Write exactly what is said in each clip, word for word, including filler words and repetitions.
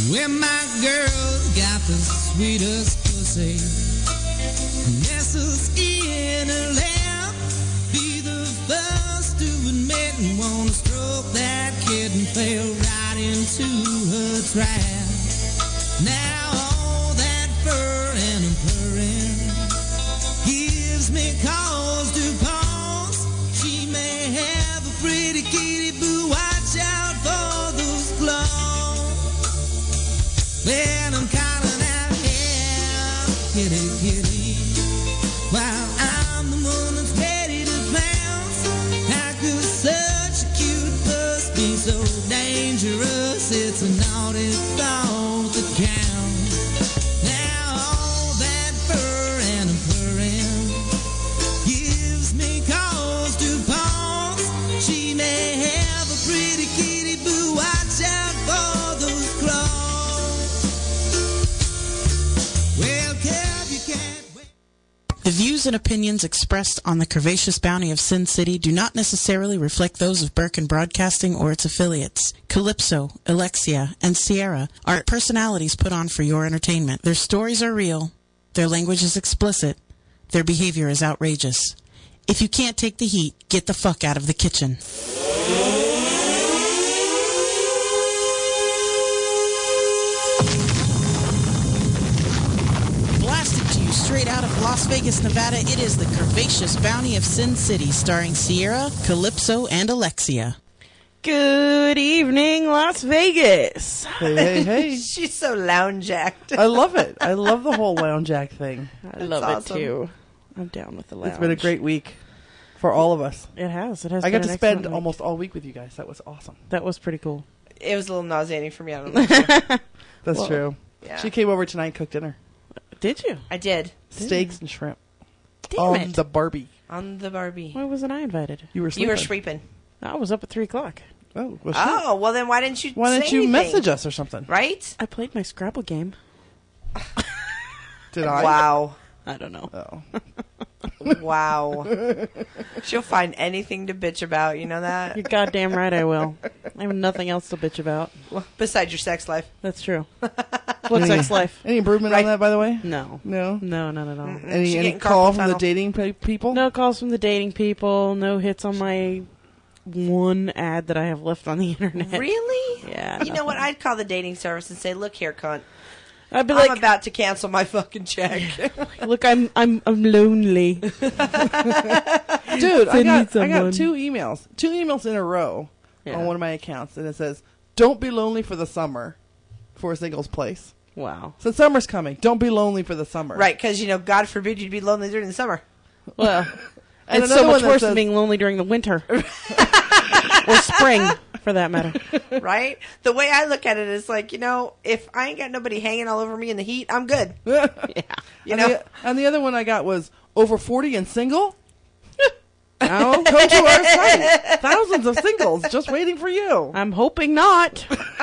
Well, my girl's got the sweetest pussy. Nestles in her lap. Be the first to admit and wanna stroke that kitten. Fell right into her trap. Now all that fur and purring gives me cause to pause. She may have a pretty kitty, but watch out for those claws. Well, I'm calling out, yeah, kitty, kitty, while I'm the one that's ready to pounce. How could such a cute puss be so dangerous? It's a naughty thought that counts. Now all that fur and purring gives me cause to pause. She may have a pretty kitty, but watch out for those claws. Well, Kev, you can't wait. The views and opinions expressed on the Curvaceous Bounty of Sin City do not necessarily reflect those of Birkin Broadcasting or its affiliates. Calypso, Alexia, and Sierra are personalities put on for your entertainment. Their stories are real, their language is explicit, their behavior is outrageous. If you can't take the heat, get the fuck out of the kitchen. Blasted to you straight out of Las Vegas, Nevada, it is the Curvaceous Bounty of Sin City, starring Sierra, Calypso, and Alexia. Good evening, Las Vegas. Hey, hey, hey. She's so lounge act. I love it. I love the whole lounge act thing. I love awesome. it too. I'm down with the lounge. It's been a great week for all of us. It has. It has. I got been to an spend excellent almost all week with you guys. That was awesome. week. That was pretty cool. It was a little nauseating for me. I don't know. That's Well, true. yeah. She came over tonight and cooked dinner. Did you? I did. Steaks and shrimp. Damn on it. the Barbie. On the Barbie. Why wasn't I invited? You were sleeping. You were sweeping. I was up at three o'clock. Oh, well, shit. Oh, well then why didn't you Why say didn't you anything? message us or something? Right? I played my Scrabble game. Did I? Wow. I don't know. Oh. Wow. She'll find anything to bitch about, you know that? You're goddamn right I will. I have nothing else to bitch about. Well, besides your sex life. That's true. What's sex life? Any improvement Right. on that, by the way? No. No? No, none at all. Mm-mm. Any, She any getting call carpal from the tunnel. dating pe- people? No calls from the dating people. No hits on my one ad that I have left on the internet. Really? Yeah. You know what? nothing. I'd call the dating service and say, look here, cunt. I'd be I'm like, about to cancel my fucking check. look, I'm I'm I'm lonely. Dude, I Send me got, I someone. got two emails. Two emails in a row Yeah. on one of my accounts. And it says, don't be lonely for the summer for a singles place. Wow. So summer's coming. Don't be lonely for the summer. Right, because, you know, God forbid you'd be lonely during the summer. Well, And it's another so much one that worse says- than being lonely during the winter or spring, for that matter. Right? The way I look at it is like, you know, if I ain't got nobody hanging all over me in the heat, I'm good. Yeah. You and, know? the, and the other one I got was over forty and single. No, Go to our site. Thousands of singles just waiting for you. I'm hoping not.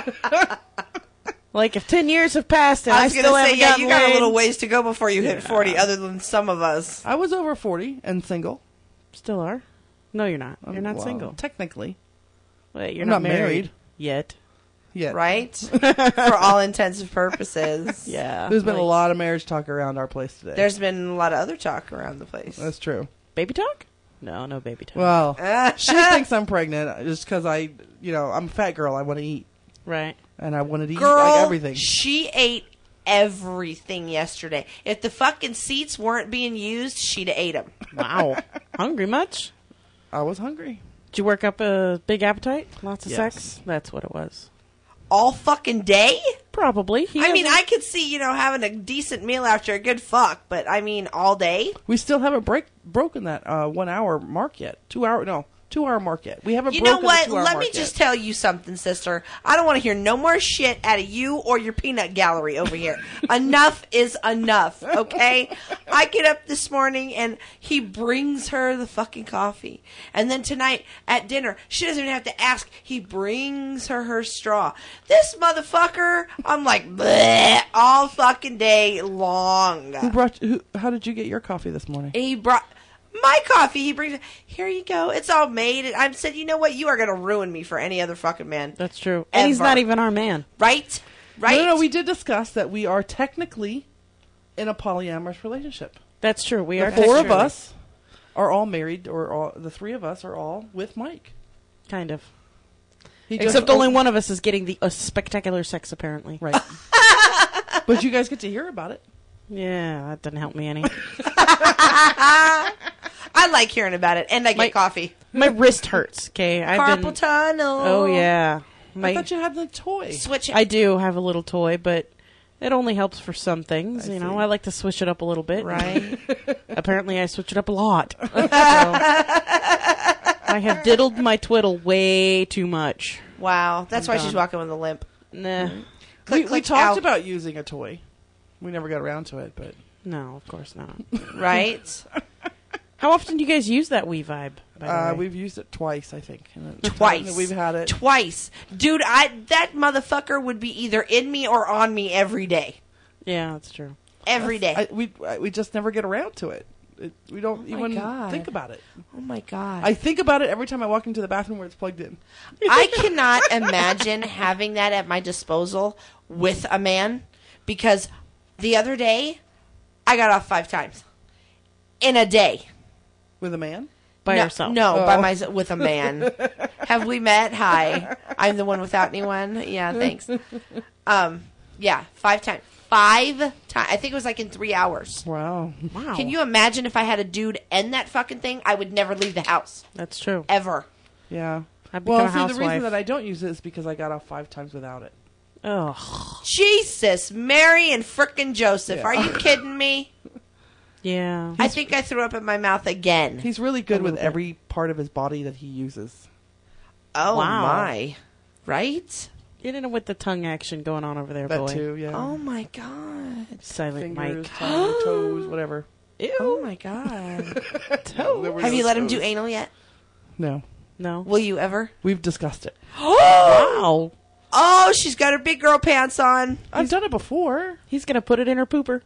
Like if ten years have passed and I, I was still going to say, haven't yeah, gotten you got laid, a little ways to go before you hit forty, other than some of us. I was over forty and single. still are. No, you're not. You're not Well, single. Technically. Wait, you're I'm not, not married, married. yet. Yeah. Right? For all intents and purposes. Yeah. There's been like, a lot of marriage talk around our place today. There's been a lot of other talk around the place. That's true. baby talk. No, no baby talk. Well, Ah. she thinks I'm pregnant just because I, you know, I'm a fat girl. I want to eat. Right. And I wanted to eat Girl, like everything. she ate everything yesterday. If the fucking seats weren't being used, she'd have ate them. Wow. Hungry much? I was hungry. Did you work up a big appetite? Lots of Yes. sex? That's what it was. All fucking day? Probably. He I mean, hasn't- I could see, you know, having a decent meal after a good fuck, but I mean, all day? We still haven't break broken that uh, one hour mark yet. Two hour, no, two hour mark yet. We haven't You know broken what? the two hour Let mark me just yet. tell you something, sister. I don't want to hear no more shit out of you or your peanut gallery over here. Enough is enough, okay? I get up this morning and he brings her the fucking coffee. And then tonight at dinner, she doesn't even have to ask. He brings her her straw. This motherfucker, I'm like, bleh, all fucking day long. Who brought? Who? How did you get your coffee this morning? He brought my coffee. He brings it. Here you go. It's all made. And I said, you know what? You are going to ruin me for any other fucking man. That's true. And he's Ever. not even our man. Right? Right? No, no, no, we did discuss that we are technically in a polyamorous relationship. That's true. We The are four of technically- us are all married, or all, the three of us are all with Mike. Kind of. He just- Except only one of us is getting the uh, spectacular sex, apparently. Right. But you guys get to hear about it. Yeah, that didn't help me any. I like hearing about it, and I get My- coffee. My wrist hurts. Okay, I've Carpal been. tunnel. Oh yeah, my. I thought you had the toy. Switch it. I do have a little toy, but it only helps for some things. I you know, see. I like to switch it up a little bit. Right. Apparently, I switch it up a lot. So, I have diddled my twiddle way too much. Wow. That's I'm why she's done. walking with a limp. Nah, we, Click, we click, talked out. about using a toy. We never got around to it, but no, of course not. Right? How often do you guys use that Wii Vibe? By the uh, way? we've used it twice, I think. in the time Twice. that We've had it. Twice. Dude, I that motherfucker would be either in me or on me every day. Yeah, that's true. Every day. I, we I, we just never get around to it. it we don't my even God. think about it. oh my God. I think about it every time I walk into the bathroom where it's plugged in. I cannot imagine having that at my disposal with a man, because the other day I got off five times in a day. With a man? By no, yourself. No, Oh. by my with a man. Have we met? Hi. I'm the one without anyone. Yeah, thanks. Um, yeah, five times. Five times. I think it was like in three hours. Wow. Wow. Can you imagine if I had a dude end that fucking thing? I would never leave the house That's true. ever. Yeah. I've Well, become a see, the reason housewife. that I don't use it is because I got off five times without it. Oh, Jesus, Mary and frickin' Joseph. Yeah. Are you kidding me? yeah. I think I threw up in my mouth again. He's really good with little bit. every part of his body that he uses. Oh Wow. my. Right? You didn't know what the tongue action going on over there, That boy. too, yeah. Oh my God. Silent Fingers, Mike. tongue, toes, whatever. Oh my God. There were Have no you let him toes. do anal yet? No. No. Will you ever? We've discussed it. Wow. Oh, she's got her big girl pants on. I've done it before. He's gonna put it in her pooper.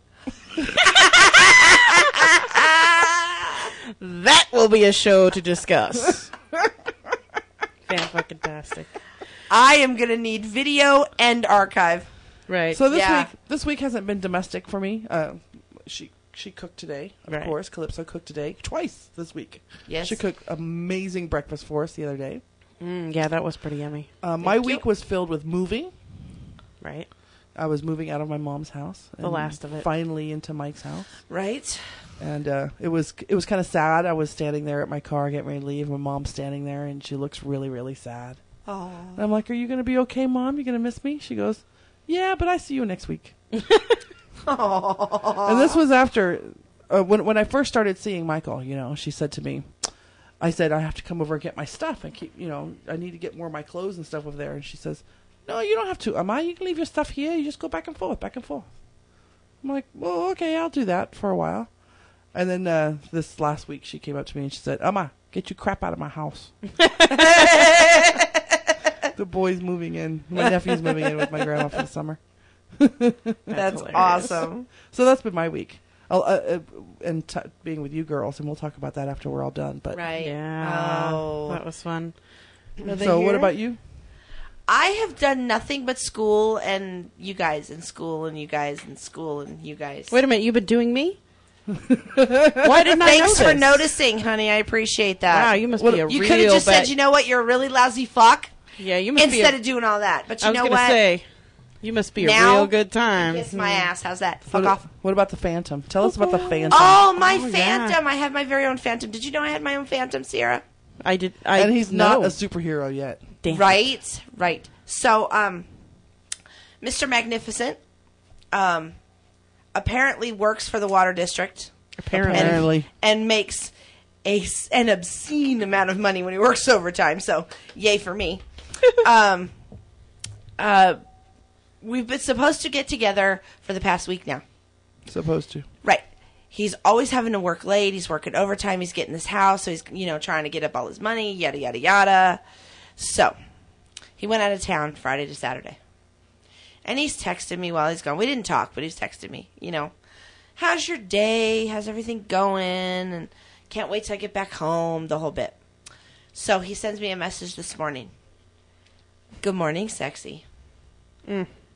That will be a show to discuss. Fan fucking tastic. I am going to need video and archive. Right. So this Yeah. week, this week hasn't been domestic for me. Uh, she she cooked today, of Right. course. Calypso cooked today twice this week. Yes. She cooked amazing breakfast for us the other day. mm, yeah, that was pretty yummy. Uh, my Thank you. week was filled with moving. Right. I was moving out of my mom's house. The and last of it. Finally into Mike's house. Right? And uh, it was it was kind of sad. I was standing there at my car getting ready to leave. My mom's standing there, and she looks really, really sad. Oh. And I'm like, "Are you going to be okay, Mom? You going to miss me?" She goes, "Yeah, but I see you next week." And this was after uh, when when I first started seeing Michael. You know, she said to me, "I said I have to come over and get my stuff and keep. You know, I need to get more of my clothes and stuff over there." And she says, "No, you don't have to, Amma. You can leave your stuff here. You just go back and forth, back and forth." I'm like, "Well, okay, I'll do that for a while." And then uh, this last week, she came up to me and she said, "Amma, get your crap out of my house." The boy's moving in. My nephew's moving in with my grandma for the summer. That's hilarious. awesome. So that's been my week. I'll, uh, uh, and t- being with you girls, and we'll talk about that after we're all done. But Right. Yeah. Oh. That was fun. Are they so, what here? about you? I have done nothing but school and you guys in school and you guys in school and you guys. Wait a minute, you've been doing me? Why didn't I Thanks know for this? noticing, honey. I appreciate that. Wow, you must What- be a You real could have just bad- said, you know what, you're a really lousy fuck, Yeah, you must instead be a, of doing all that. But you I was know gonna what? say, you must be a Now, real good time. Kiss my ass. How's that? Fuck What, off. what about the Phantom? Tell us about the Phantom. Oh, my Oh, yeah. Phantom. I have my very own Phantom. Did you know I had my own Phantom, Sierra? I did. I and he's know. not a superhero yet. Damn it. Right, right. So, um, Mister Magnificent, um, apparently works for the water district Apparently. Apparently. and makes a s- an obscene amount of money when he works overtime. So, yay for me. um, uh, we've been supposed to get together for the past week now. Supposed to. Right. He's always having to work late. He's working overtime. He's getting this house. So he's, you know, trying to get up all his money, yada, yada, yada. So he went out of town Friday to Saturday. And he's texted me while he's gone. We didn't talk, but he's texted me, you know, how's your day? How's everything going? And can't wait till I get back home, the whole bit. So he sends me a message this morning. Good morning, sexy. Mm.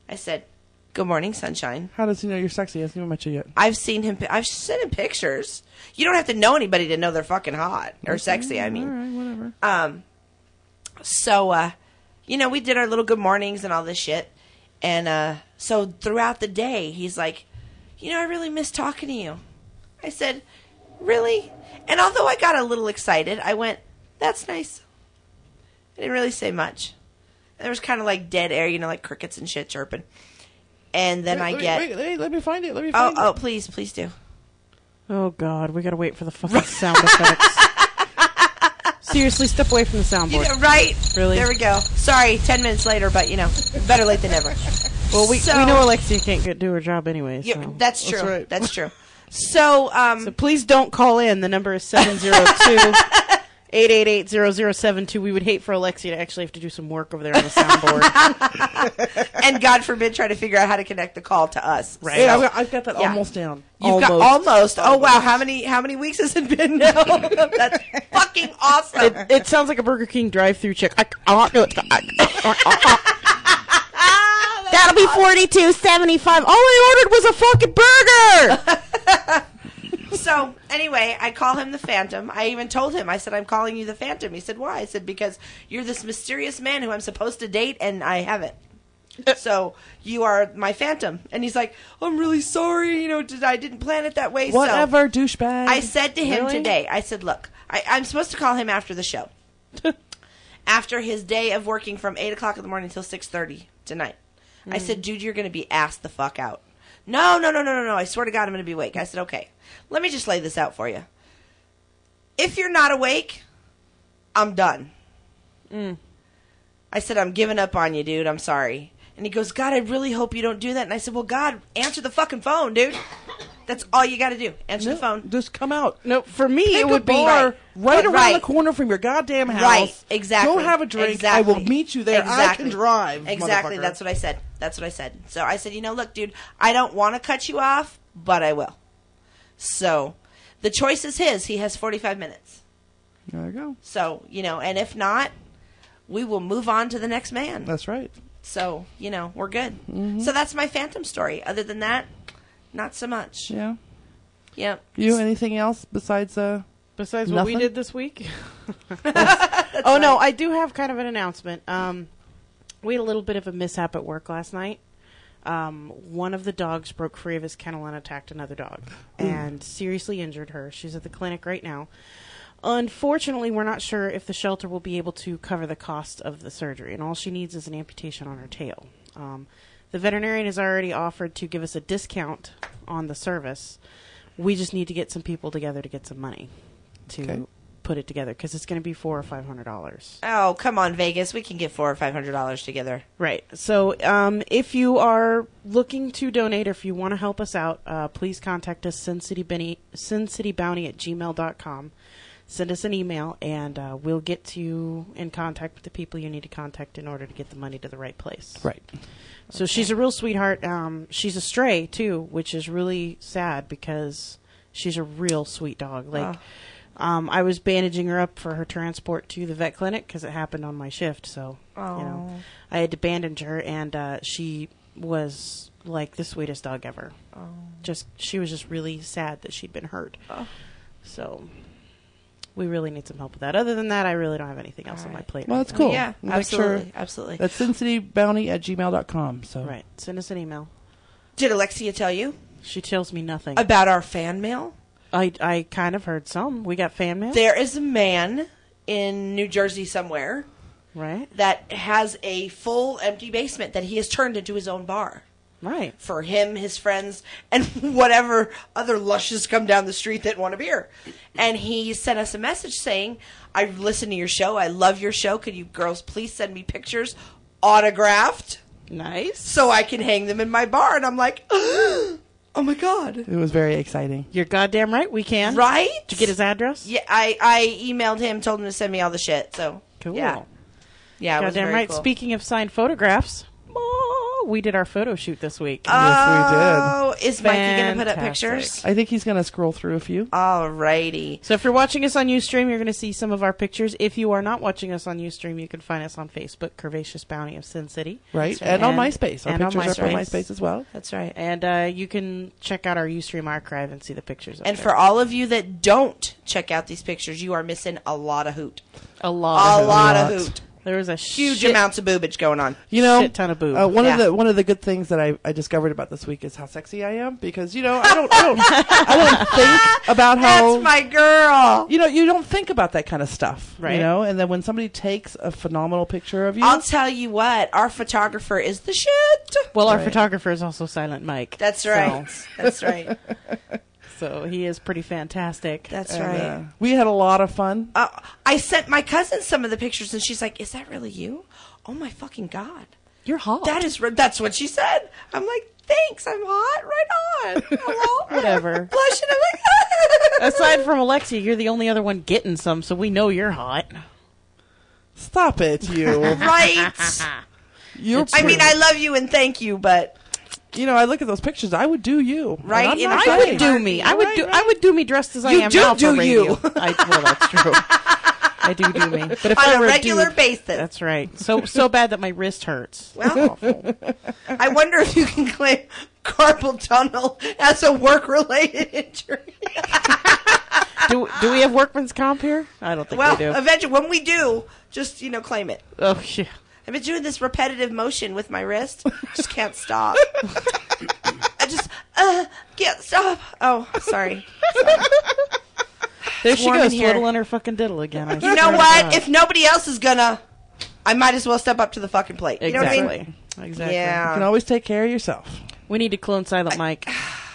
I said, good morning, sunshine. How does he know you're sexy? He hasn't even met you yet. I've seen him. I've sent him pictures. You don't have to know anybody to know they're fucking hot or sexy. I mean, all right, whatever. Um, so, uh, you know, we did our little good mornings and all this shit. And, uh, so throughout the day, he's like, you know, I really miss talking to you. I said, really? And although I got a little excited, I went, that's nice. I didn't really say much. And there was kind of like dead air, you know, like crickets and shit chirping. And then wait, I wait, get, wait, wait, let me find it. Let me oh, find it. oh, please, please do. Oh, God. We got to wait for the fucking sound effects. Seriously, step away from the soundboard. You know, right? Really? There we go. Sorry, ten minutes later, but, you know, better late than never. Well, we So- we know Alexia can't get, do her job anyway. So. Yeah, that's true. That's That's, right. true. So, um, So please don't call in. The number is seven zero two, eight eight eight, zero zero seven two. We would hate for Alexia to actually have to do some work over there on the soundboard. and God forbid, try to figure out how to connect the call to us. Right. Hey, So, I've got, I've got that Yeah. almost down. you've got Almost. almost. Oh wow, how many how many weeks has it been now? That's fucking awesome. it, it sounds like a Burger King drive-through chick. I, I want to do it. That'll be forty-two seventy-five. All I ordered was a fucking burger. So anyway, I call him the Phantom. I even told him, I said, I'm calling you the Phantom. He said, why? I said, because you're this mysterious man who I'm supposed to date and I haven't. So you are my Phantom. And he's like, I'm really sorry. You know, did, I didn't plan it that way. So Whatever, douchebag. I said to him Really? today, I said, look, I, I'm supposed to call him after the show. After his day of working from eight o'clock in the morning until six thirty tonight. I said, dude, you're going to be asked the fuck out. No, no, no, no, no, no. I swear to God, I'm going to be awake. I said, okay, let me just lay this out for you. If you're not awake, I'm done. Mm. I said, I'm giving up on you, dude. I'm sorry. And he goes, God, I really hope you don't do that. And I said, well, God, answer the fucking phone, dude. That's all you got to do. Answer No, the phone. Just come out. No, for me, Pick it would a be... bar Right. right around Right. the corner from your goddamn house. Right, exactly. Go have a drink. Exactly. I will meet you there. Exactly. I can drive. Exactly. motherfucker. That's what I said. That's what I said. So I said, you know, look, dude, I don't want to cut you off, but I will. So the choice is his. He has forty-five minutes. There you go. So, you know, and if not, we will move on to the next man. That's right. So, you know, we're good. Mm-hmm. So that's my Phantom story. Other than that, not so much. Yeah. Yep. You anything else besides uh? Besides what we Nothing? did this week? oh, no, I do have kind of an announcement. Um, we had a little bit of a mishap at work last night. Um, one of the dogs broke free of his kennel and attacked another dog and seriously injured her. She's at the clinic right now. Unfortunately, we're not sure if the shelter will be able to cover the cost of the surgery, and all she needs is an amputation on her tail. Um, the veterinarian has already offered to give us a discount on the service. We just need to get some people together to get some money to Okay. put it together because it's going to be four or five hundred dollars. Oh, come on, Vegas. We can get four or five hundred dollars together. Right. So, um, if you are looking to donate or if you want to help us out, uh, please contact us Sin City Benny, Sin City Bounty at gmail dot com. Send us an email, and uh, we'll get you in contact with the people you need to contact in order to get the money to the right place. Right. So she's a real sweetheart. Um, she's a stray too, which is really sad because she's a real sweet dog. Like, Oh. um, I was bandaging her up for her transport to the vet clinic because it happened on my shift. So, Oh. you know, I had to bandage her, and uh, she was like the sweetest dog ever. Oh. Just she was just really sad that she'd been hurt. Oh. So. We really need some help with that. Other than that, I really don't have anything else All on my right. plate. Well, right that's now. cool. Yeah, Make absolutely. sure Absolutely. that's sin city bounty at gmail dot com. So Right. Send us an email. Did Alexia tell you She tells me nothing. about our fan mail? I, I kind of heard some. We got fan mail. There is a man in New Jersey somewhere Right. that has a full empty basement that he has turned into his own bar. Right. For him, his friends, and whatever other lushes come down the street that want a beer. And he sent us a message saying, I listen to your show. I love your show. Could you girls please send me pictures autographed Nice. so I can hang them in my bar? And I'm like, oh my God. it was very exciting. You're goddamn right. We can. Right? Did you get his address? Yeah, I, I emailed him, told him to send me all the shit. So, Cool. yeah. Yeah, it was Goddamn very right. cool. Speaking of signed photographs, Oh, we did our photo shoot this week. Oh, is Mikey going to put up Fantastic. pictures? I think he's going to scroll through a few. Alrighty. So if you're watching us on Ustream, you're going to see some of our pictures. If you are not watching us on Ustream, you can find us on Facebook, Curvaceous Bounty of Sin City. Right? That's right. And, on And- MySpace. Our and on pictures are on MySpace. MySpace as well. That's right. And uh, you can check out our Ustream archive and see the pictures. Up And there. for all of you that don't check out these pictures, you are missing a lot of hoot. a lot, A of lot lot. of hoot. there was a Huge shit, amounts of boobage going on. You know, shit ton of boob. Uh, one Yeah. of the one of the good things that I, I discovered about this week is how sexy I am because you know I don't I don't, I don't think about how That's my girl. you know you don't think about that kind of stuff, Right. You know, and then when somebody takes a phenomenal picture of you, I'll tell you what, our photographer is the shit. well, our Right. photographer is also Silent Mike. That's right. That's right. So he is pretty fantastic. That's and, right. uh, we had a lot of fun. Uh, I sent my cousin some of the pictures, and she's like, "Is that really you? Oh my fucking god, You're hot. that is re- that's what she said." I'm like, "Thanks, I'm hot. Right on. Hello." Whatever. Blushing. I'm like, Aside from Alexia, you're the only other one getting some, so we know you're hot. Stop it, you. right. You're. I mean, I love you and thank you, but you know, I look at those pictures. I would do you, And Right, I'm in not a I kidding. would do me. I would Right, do. right. I would do me dressed as I You am do now do for you. radio. I, well, that's true. I do do me, but if on I a were regular dude, basis. that's right. So so bad that my wrist hurts. Well, I wonder if you can claim carpal tunnel as a work-related injury. Do do we have workman's comp here? I don't think Well, we do. eventually, when we do, just you know, claim it. Oh yeah. I've been doing this repetitive motion with my wrist. Just can't stop. I just uh can't stop. Oh, sorry. There she warm in goes, here. twiddling her fucking diddle again. I You swear know to what? God. If nobody else is gonna, I might as well step up to the fucking plate. You know what I exactly, mean? exactly. You can Yeah. always take care of yourself. We need to clone Silent Mike.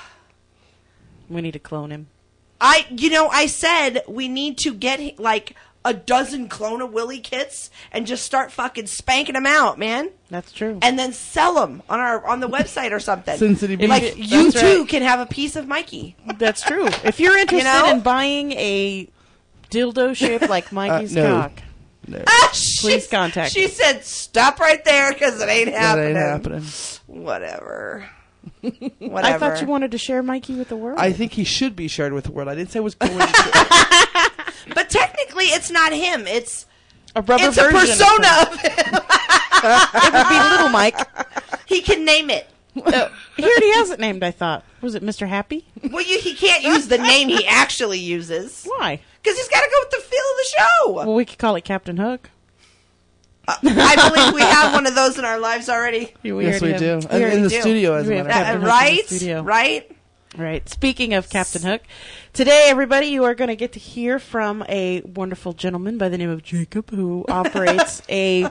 We need to clone him. I, you know, I said we need to get like a dozen Clone a Willy kits and just start fucking spanking them out, man, That's true. and then sell them on our on the website or something. Sin City If Like you- you that's too right. can have a piece of Mikey. That's true. If you're interested know? in buying a dildo shaped like Mikey's Uh, no. cock, No, Ah, Please she- contact She me. said, "Stop right there, because it ain't that happening." ain't happening. Whatever. Whatever. I thought you wanted to share Mikey with the world. I think he should be shared with the world. I didn't say it was going to. But technically, it's not him. It's a rubber it's a version of persona him. of him. It would be Little Mike. He can name it. Uh, he already has it named, I thought. Was it Mister Happy? Well, you, he can't use the name he actually uses Why? because he's got to go with the feel of the show. Well, we could call it Captain Hook. Uh, I believe we have one of those in our lives already. We Yes, we already do. have- And in already the do. studio, as a We matter have of Uh, Captain fact. Hook in the right? studio. Right? Right. Speaking of Captain Hook, today, everybody, you are going to get to hear from a wonderful gentleman by the name of Jacob who operates a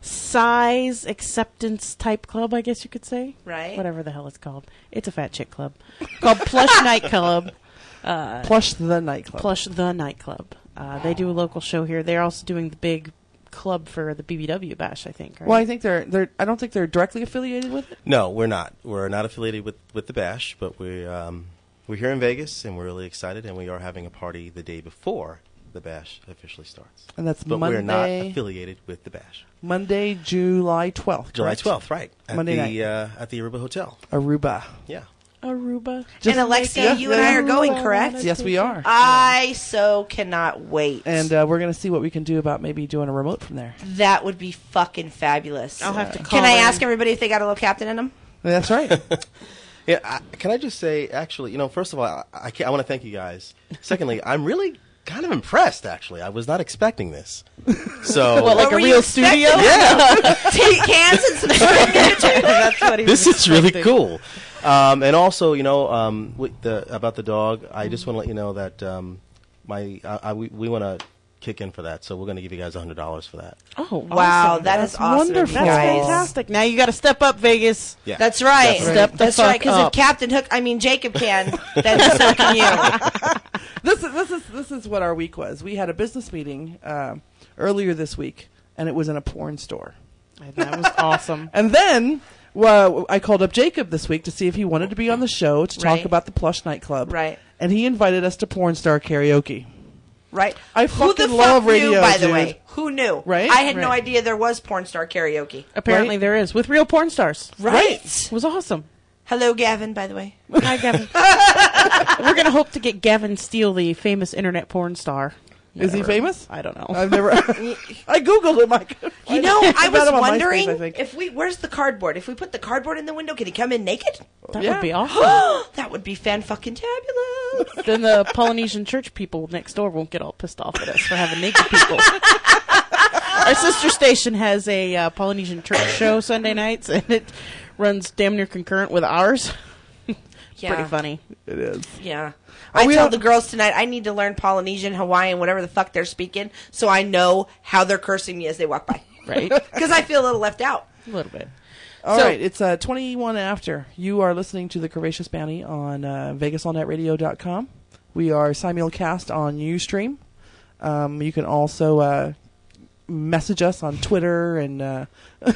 size acceptance type club, I guess you could say. Right. Whatever the hell it's called. It's a fat chick club called Plush Nightclub. Uh, Plush the nightclub. Plush the Nightclub. Uh, they do a local show here. They're also doing the big club for the B B W Bash, I think. Right? Well, I think they're they're. I don't think they're directly affiliated with it. No, we're not. We're not affiliated with, with the Bash, but we um, we're here in Vegas and we're really excited, and we are having a party the day before the Bash officially starts. And that's But Monday. we're not affiliated with the Bash. Monday, July twelfth. July twelfth, right? At Monday the night. uh, at the Aruba Hotel. Aruba. Yeah. Aruba. And Alexia, you and I are going, correct? Yes, we are. I so cannot wait. And uh, we're going to see what we can do about maybe doing a remote from there. that would be fucking fabulous. I'll have to call Can I in. ask everybody if they got a little captain in them? That's right. Yeah. I, can I just say, actually, you know, first of all, I, I, can't- I want to thank you guys. Secondly, I'm really kind of impressed. Actually, I was not expecting this. So What, like What a were you real expecting? studio? yeah. Take cans and some string. That's what he This was is really expecting. cool. Um, and also, you know, um, with the, about the dog, I just want to let you know that um, my I, I, we, we want to kick in for that, so we're going to give you guys one hundred dollars for that. Oh, Wow, awesome. that is That's awesome. wonderful. That's guys. fantastic. Now you got to step up, Vegas. Yeah. That's right. Definitely. Step the That's fuck right. Because if up. Captain Hook, I mean Jacob can, then so can you. this is this is this is what our week was. We had a business meeting um, earlier this week, and it was in a porn store. And that was awesome. And then well, I called up Jacob this week to see if he wanted to be on the show to talk Right. about the Plush nightclub. Right. And he invited us to porn star karaoke. Right? I Who the fucking love fuck radio, knew, by the dude. way? Who knew? Right? I had no Right. idea there was porn star karaoke. Apparently Right? there is with real porn stars. Right. It was awesome. Hello, Gavin, by the way. Hi, Gavin. We're gonna hope to get Gavin Steele, the famous internet porn star. Is he Whatever. famous? I don't know. I've never. I googled him. Mike. You know, I was him on wondering MySpace, I think. if we, where's the cardboard? If we put the cardboard in the window, can he come in naked? That Yeah. would be awesome. That would be fan-fucking-tabulous. Then the Polynesian church people next door won't get all pissed off at us for having naked people. Our sister station has a uh, Polynesian church show Sunday nights, and it runs damn near concurrent with ours. Yeah. Pretty funny. It is. Yeah. Are I we told on- the girls tonight I need to learn Polynesian, Hawaiian, whatever the fuck they're speaking, so I know how they're cursing me as they walk by. Right? Because I feel a little left out. A little bit. All right, So- it's uh, twenty-one after. You are listening to the Curvaceous Bounty on uh, Vegas All Net Radio dot com. We are simulcast on Ustream. Um, you can also uh, message us on Twitter and uh, uh,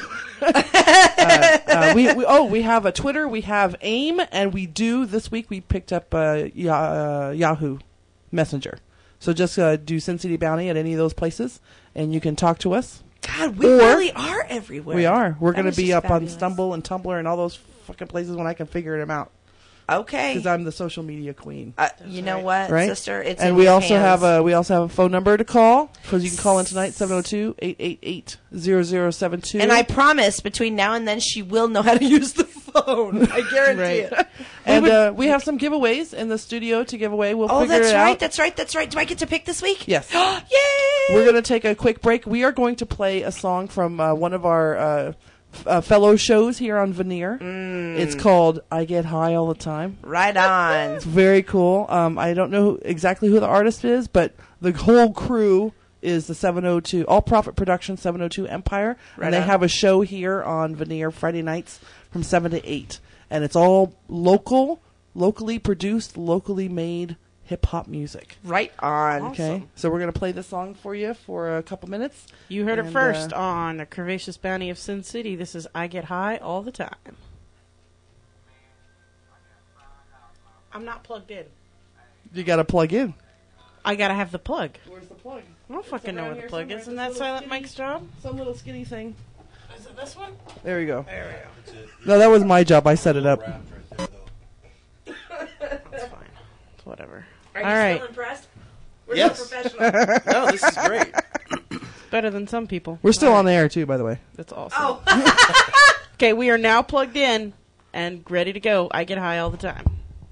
uh, we, we oh we have a Twitter, we have AIM, and we do this week we picked up uh, Ya- uh, Yahoo Messenger. So just uh, do Sin City Bounty at any of those places, and you can talk to us. God, we Or- really are everywhere. We are. We're That going to is be just up fabulous. on Stumble and Tumblr and all those fucking places when I can figure them out. Okay. Because I'm the social media queen. Uh, you know what, Right? sister? It's And in we your also hands. have a we also have a phone number to call, because you can call in tonight, seven oh two, eight eight eight, zero zero seven two. And I promise, between now and then, she will know how to use the phone. I guarantee Right. it. And uh, we have some giveaways in the studio to give away. We'll Oh, figure that's it right. out. That's right. That's right. Do I get to pick this week? Yes. Yay! We're going to take a quick break. We are going to play a song from uh, one of our uh, f- uh, fellow shows here on Veneer. Mm. It's called I Get High All the Time. Right on. It's very cool. Um, I don't know exactly who the artist is, but the whole crew is the seven oh two All Profit Productions seven oh two Empire, Right and they on. have a show here on Veneer Friday nights from seven to eight, and it's all local, locally produced, locally made hip hop music. Right on. Okay, so we're gonna play this song for you for a couple minutes. You heard it And, first uh, on the Curvaceous Bounty of Sin City. This is I Get High All the Time. I'm not plugged in. You got to plug in. I gotta have the plug. Where's the plug? I don't fucking know around where the here plug somewhere. is. Isn't This that little Silent skinny- Mike's job? Some little skinny thing. Is it this one? There we go. There we go. No, that was my job. I set it up. That's fine. It's whatever. Are All you right. still impressed? We're Yes. so professional. No, this is great. Better than some people. We're still All on right. the air too, by the way. That's awesome. Oh. Okay, we are now plugged in and ready to go. I get high all the time.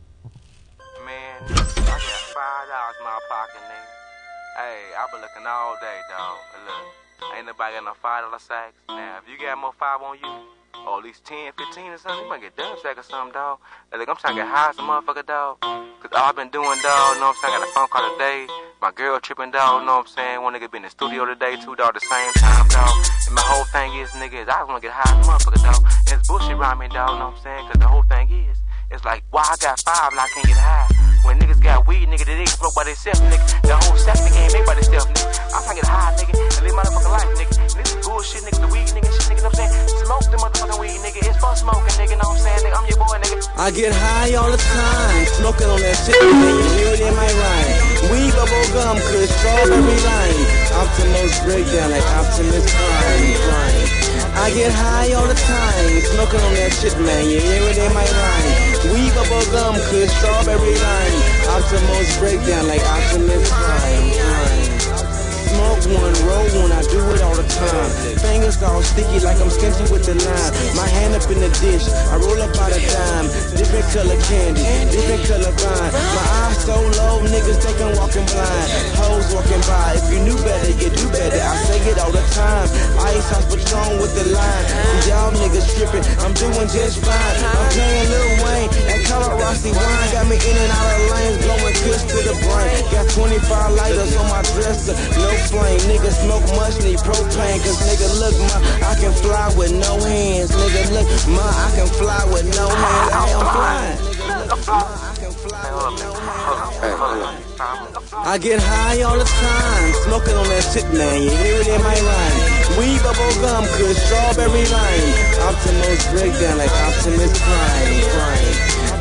Man, I got five dollars in my pocket, nigga. Hey, I been looking all day, dog. And look, ain't nobody got no five dollar sacks. Now, if you got more five on you, or at least ten, fifteen or something, you might get done sack or something, dog. And look, I'm trying to get high as a motherfucker, dog. Cause all I've been doing, dog, you know what I'm saying? I got a phone call today. My girl tripping, dog, you know what I'm saying? One nigga be in the studio today, two, dog, at the same time, dog. And my whole thing is, nigga, is I just wanna get high as a motherfucker, dog. And it's bullshit around me, dog, you know what I'm saying? Cause the whole thing is, it's like, why I got five and I can't get high? When niggas got weed, nigga, they smoke by themselves, nigga. The whole set nigga ain't made by themselves, nigga. I'm trying to get high, nigga, and live my motherfucking life, nigga. This is bullshit, nigga, the weed, nigga, shit, nigga, know what I'm saying? Smoke the motherfucking weed, nigga. It's for smoking, nigga, know what I'm saying? Nigga, I'm your boy, nigga. I get high all the time, smoking on that shit, man, you hear it in my rhyme. Weed, bubble gum, cause strawberry lime. Optimus breakdown like Optimus Prime, Prime. I get high all the time, smoking on that shit, man, you hear it in my rhyme. Weed, bubble gum, cause strawberry lime. Optimus breakdown like Optimus Prime, Prime. Smoke one, roll one, I do it all the time. Fingers all sticky like I'm stingy with the lime. My hand up in the dish, I roll up out a dime. Different color candy, different color vine. My eyes so low, niggas think I'm walking blind. Hoes walking by, if you knew better, you do better. I say it all the time. Ice house Patron with the line. See y'all niggas tripping, I'm doing just fine. I'm playing Lil Wayne, that color Rossi wine. Got me in and out of lanes, blowing kiss to the brain. Got twenty-five lighters on my dresser, no flame. Nigga smoke much, need propane. Cause nigga look, ma, I can fly with no hands. Nigga look, ma, I can fly with no hands. I am flying. Nigga look, ma, I can fly with no hands. I get high all the time, smoking on that shit, man. You hear it in my rhyme. Weed, bubble gum, cause strawberry lime. Optimus breakdown like Optimus Prime, Prime.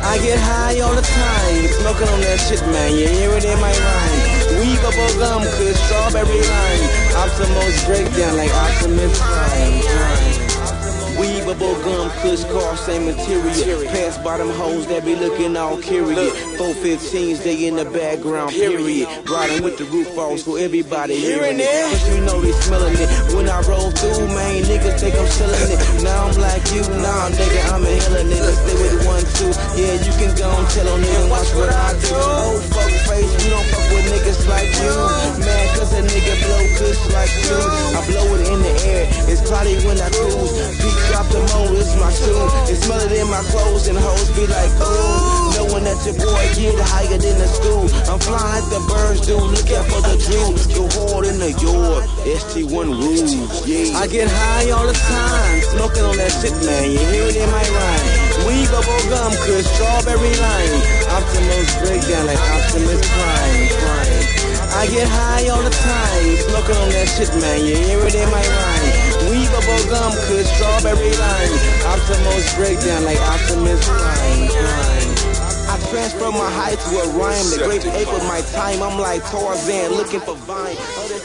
I get high all the time, smoking on that shit, man. You hear it in my rhyme. Weed, bubble gum, kush, strawberry lime. Optimus breakdown like Optimus Prime. Prime. Weed, bubble gum, kush, car, same material. Pants bottom hoes that be looking all curious. four fifteens, they in the background, period. Riding with the roof off so everybody hearing it. Cause you know they smelling it. When I roll through, man, niggas think I'm selling it. Now I'm like you, nah, nigga, I'm inhaling it. Let's stay with one, two. Yeah, you can go and tell on nigga, watch what I do. Oh, fuck face, we don't fuck with niggas like you. Man, cause a nigga blow kush like you. I blow it in the air, it's cloudy when I cruise. Beat drop the motor, it's my tune. It smell it in my clothes and hoes be like, ooh. Knowing that your boy get higher than the school. I'm flying like the birds do, look out for the dream. Go hard in the yard, S T one rules, yeah. I get high all the time, smoking on that shit, man. You hear it in my rhyme. Weed, bubble gum, kush, strawberry lime. Optimus breakdown like Optimus Prime, Prime. I get high all the time, smoking on that shit, man. You hear it in my rhyme. Weed, bubble gum, kush, strawberry lime. Optimus breakdown like Optimus Prime, Prime. I transfer my height to a rhyme. The grape ape with my time. I'm like Tarzan looking for vine.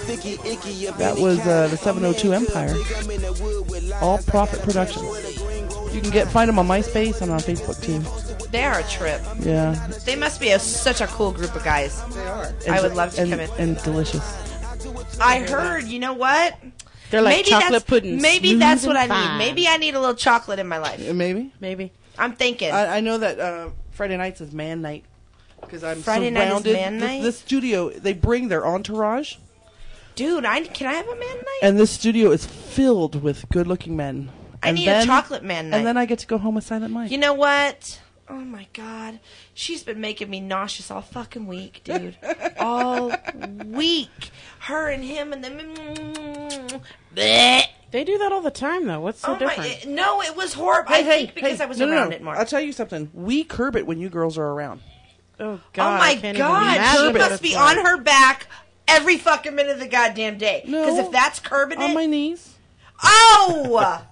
That was uh, the seven oh two Empire. All Profit Productions. You can get find them on MySpace and on Facebook too. They are a trip. Yeah. They must be a, such a cool group of guys. They are. And, I would love to and, come in. And delicious. I heard, you know what? They're like maybe chocolate that's, pudding. Maybe that's what I fine. need. Maybe I need a little chocolate in my life. Uh, maybe. Maybe. I'm thinking. I, I know that uh, Friday nights is man night. Because I'm Friday night is surrounded. man the, night? the studio, they bring their entourage. Dude, I can I have a man night? And this studio is filled with good-looking men. I and need then, a chocolate man night. And then I get to go home with Silent Mike. You know what? Oh my god. She's been making me nauseous all fucking week, dude. All week. Her and him and them. Bleh. They do that all the time, though. What's so Oh my, different? it- no, it was horrible. Hey, I hey, think because hey, I was no, no, around no. it more. I'll tell you something. We curb it when you girls are around. oh, God. oh I my can't even god. imagine She what must it's be like. on her back every fucking minute of the goddamn day. No. Because if that's curbing On it. my knees. Oh!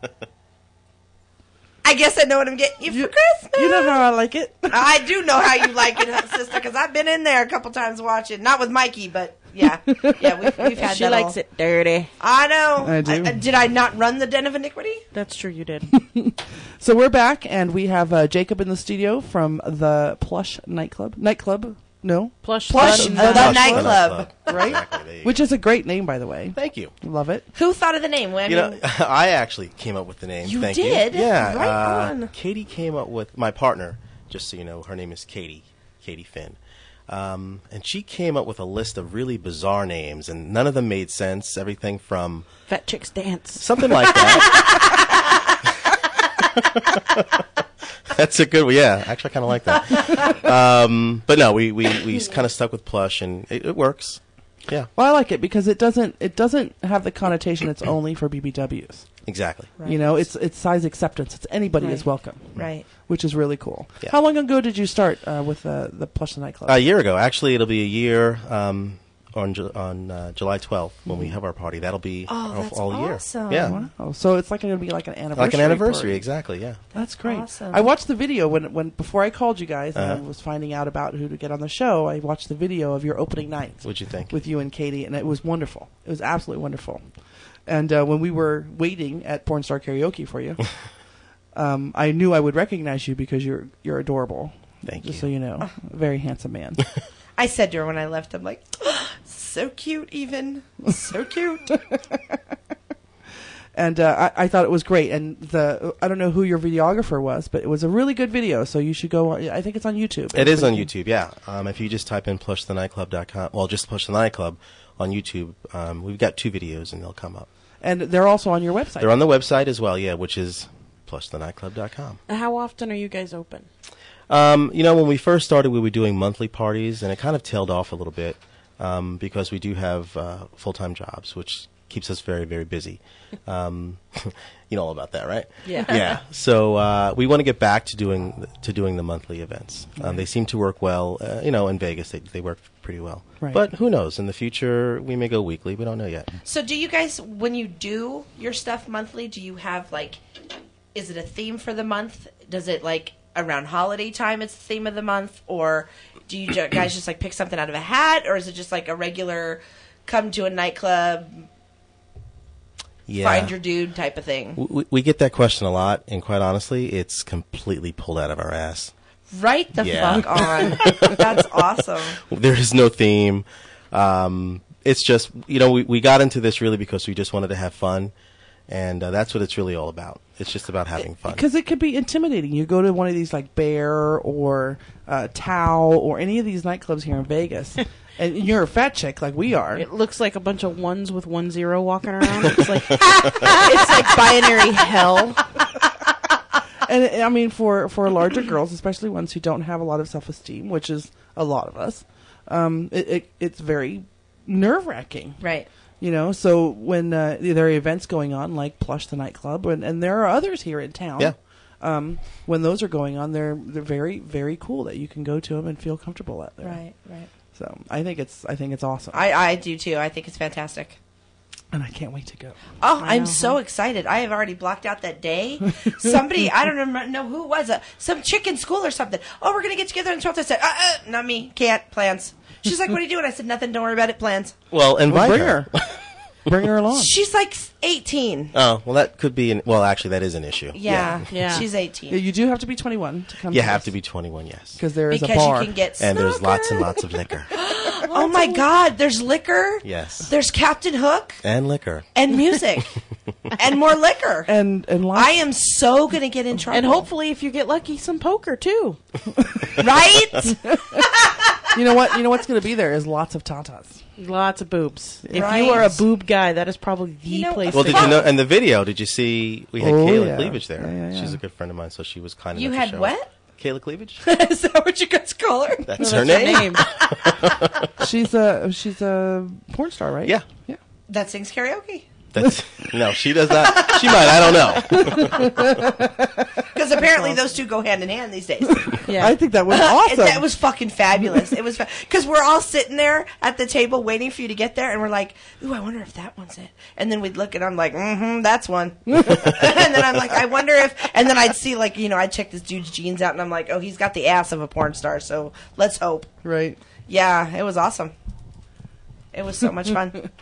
I guess I know what I'm getting you, You, for Christmas. you know how I like it. I do know how you like it, sister, because I've been in there a couple times watching. Not with Mikey, but yeah. Yeah, we've, we've had She that likes all. it dirty. I know. I do. uh, did I not run the Den of Iniquity? That's true, you did. So we're back, and we have uh, Jacob in the studio from the Plush Nightclub. Nightclub? No? Plush. Plush, the- uh, the the- nightclub. Right? Exactly, there you Which go. is a great name, by the way. Thank you. Love it. Who thought of the name? I You mean, know, I actually came up with the name. You Thank did? You. Yeah. Right uh, on. Katie came up with my partner. Just so you know, her name is Katie. Katie Finn. Um, and she came up with a list of really bizarre names, and none of them made sense. Everything from Fat Chicks Dance. something like that. That's a good one. Yeah, actually, I kind of like that. Um, but no, we we, we kind of stuck with Plush, and it, it works. Yeah, Well, I like it because it doesn't it doesn't have the connotation it's only for B B Ws. exactly. You know, it's it's size acceptance. It's anybody is Right. welcome. right. Which is really cool. Yeah. How long ago did you start uh, with uh, the Plush the Nightclub? A year ago, actually, it'll be a year um, on Ju- on uh, July twelfth when we have our party. That'll be Oh, all, that's all year. awesome. Yeah, Wow. So it's like going to be like an anniversary. like an anniversary. party. Exactly. Yeah. That's great. Awesome. I watched the video when when before I called you guys and I Uh-huh. was finding out about who to get on the show. I watched the video of your opening night What'd you think? with you and Katie, and it was wonderful. It was absolutely wonderful. And uh, when we were waiting at Porn Star Karaoke for you, um, I knew I would recognize you because you're you're adorable. Thank Just you. so you know, a very handsome man. I said to her when I left, I'm like, so cute, even. So cute. And uh, I, I thought it was great. And the I don't know who your videographer was, but it was a really good video. So you should go. on- I think it's on YouTube. It is on Everybody YouTube. Yeah. Um, if you just type in plush the nightclub dot com, well, just Plush the Nightclub on YouTube, um, we've got two videos and they'll come up. can- And they're also on your website. They're on the website as well. Yeah, which is plush the nightclub dot com. How often are you guys open? Um, you know, when we first started, we were doing monthly parties, and it kind of tailed off a little bit um, because we do have uh, full-time jobs, which keeps us very, very busy. Um, you know all about that, right? Yeah. Yeah. So uh, we want to get back to doing to doing the monthly events. Um, they seem to work well. Uh, you know, in Vegas, they they work pretty well. Right. But who knows? In the future, we may go weekly. We don't know yet. So do you guys, when you do your stuff monthly, do you have like, is it a theme for the month? Does it like, around holiday time it's the theme of the month, or do you ju- guys just like pick something out of a hat, or is it just like a regular come to a nightclub, Yeah. find your dude type of thing? We, we get that question a lot, and quite honestly, it's completely pulled out of our ass. Right the Yeah. fuck on. That's awesome. There is no theme. Um, it's just, you know, we, we got into this really because we just wanted to have fun, and uh, that's what it's really all about. It's just about having fun. Because it could be intimidating. You go to one of these like Bear or uh, Tao or any of these nightclubs here in Vegas, and you're a fat chick like we are. It looks like a bunch of ones with one zero walking around. It's like it's like binary hell. And I mean, for, for larger girls, especially ones who don't have a lot of self-esteem, which is a lot of us, um, it, it it's very nerve-wracking. Right. You know, so when uh, there are events going on, like Plush the nightclub, and, and there are others here in town, Yeah. um, when those are going on, they're they're very very cool that you can go to them and feel comfortable at there. Right, right. So I think it's I think it's awesome, I, I do too. I think it's fantastic. and I can't wait to go. Oh, I I'm know, so huh? excited. I have already blocked out that day. Somebody, I don't remember, know who it was, uh, some chick in school or something. Oh, we're going to get together and talk. I said, uh, uh, not me. Can't. Plans. She's like, what are you doing? I said, nothing. Don't worry about it. Plans. Well, invite Well, bring her. her, bring her along. She's like eighteen. Oh, well, that could be, an, well, actually, that is an issue. Yeah. Yeah. She's eighteen. Yeah, you do have to be twenty-one to come. You to have this, to be twenty-one, yes. because there is because a bar. you can get And there's lots and snooker. lots of liquor. Oh my God. There's liquor. Yes. There's Captain Hook And liquor. and music and more liquor. and and lots, I am so going to get in trouble. And hopefully, if you get lucky, some poker too. Right? you know what you know what's going to be there is lots of tatas. Lots of boobs. If Right. you are a boob guy, that is probably the You know, place. Well, to did go. you know, in the video, did you see, we had Oh, Kayla yeah. Cleavage there. Yeah, yeah, yeah. She's a good friend of mine, so she was kind enough You to had show what? us. Kayla Cleavage? Is that what you guys call her? That's No, her that's name. She's a she's a porn star, right? Yeah. yeah. That sings karaoke. That's, no, she does not. She might, I don't know. Because apparently those two go hand in hand these days. Yeah. I think that was And awesome. that was fucking fabulous. It was because we're all sitting there at the table waiting for you to get there, and we're like, "Ooh, I wonder if that one's it." And then we'd look, and I'm like, "Mm-hmm, that's one." And then I'm like, "I wonder if," and then I'd see like, you know, I'd check this dude's jeans out, and I'm like, "Oh, he's got the ass of a porn star." So let's hope. right. Yeah, it was awesome. It was so much fun.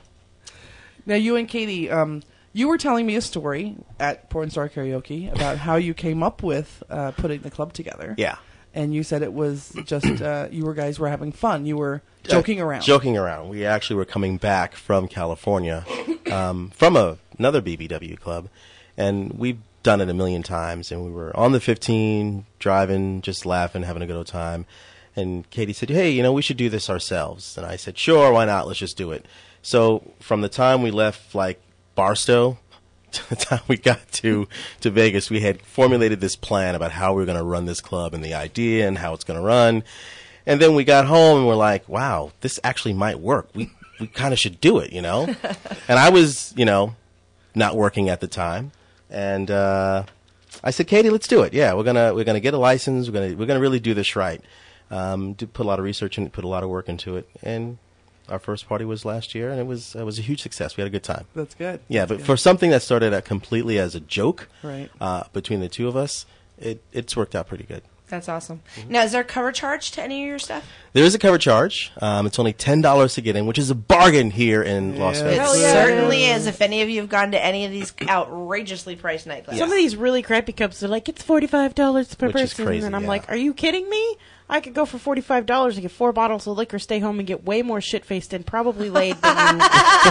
Now, you and Katie, um, you were telling me a story at Porn Star Karaoke about how you came up with uh, putting the club together. Yeah. And you said it was just uh, you were guys were having fun. You were joking Uh, around. Joking around. We actually were coming back from California, um, from a, another B B W club, and we've done it a million times. And we were on the fifteen, driving, just laughing, having a good old time. And Katie said, "Hey, you know, we should do this ourselves." And I said, "Sure, why not? Let's just do it." So from the time we left, like Barstow, to the time we got to to Vegas, we had formulated this plan about how we were going to run this club and the idea and how it's going to run. And then we got home and we're like, wow, this actually might work. We we kind of should do it, you know? And I was, you know, not working at the time. And uh, I said, Katie, let's do it. Yeah, we're gonna we're gonna get a license. We're gonna we're gonna really do this right. Um, do put a lot of research in it, put a lot of work into it. And our first party was last year, and it was it was a huge success. We had a good time. That's good. Yeah, That's but good. for something that started out completely as a joke, Right. uh, between the two of us, it it's worked out pretty good. That's awesome. Now, is there a cover charge to any of your stuff? There is a cover charge. Um, it's only ten dollars to get in, which is a bargain here in Las Yeah. It Vegas. Hell yeah. certainly is. If any of you have gone to any of these outrageously priced nightclubs. Some of these really crappy cups are like, it's forty-five dollars per Which is person. crazy, and I'm yeah. like, are you kidding me? I could go for forty-five dollars and get four bottles of liquor, stay home, and get way more shit-faced and probably laid than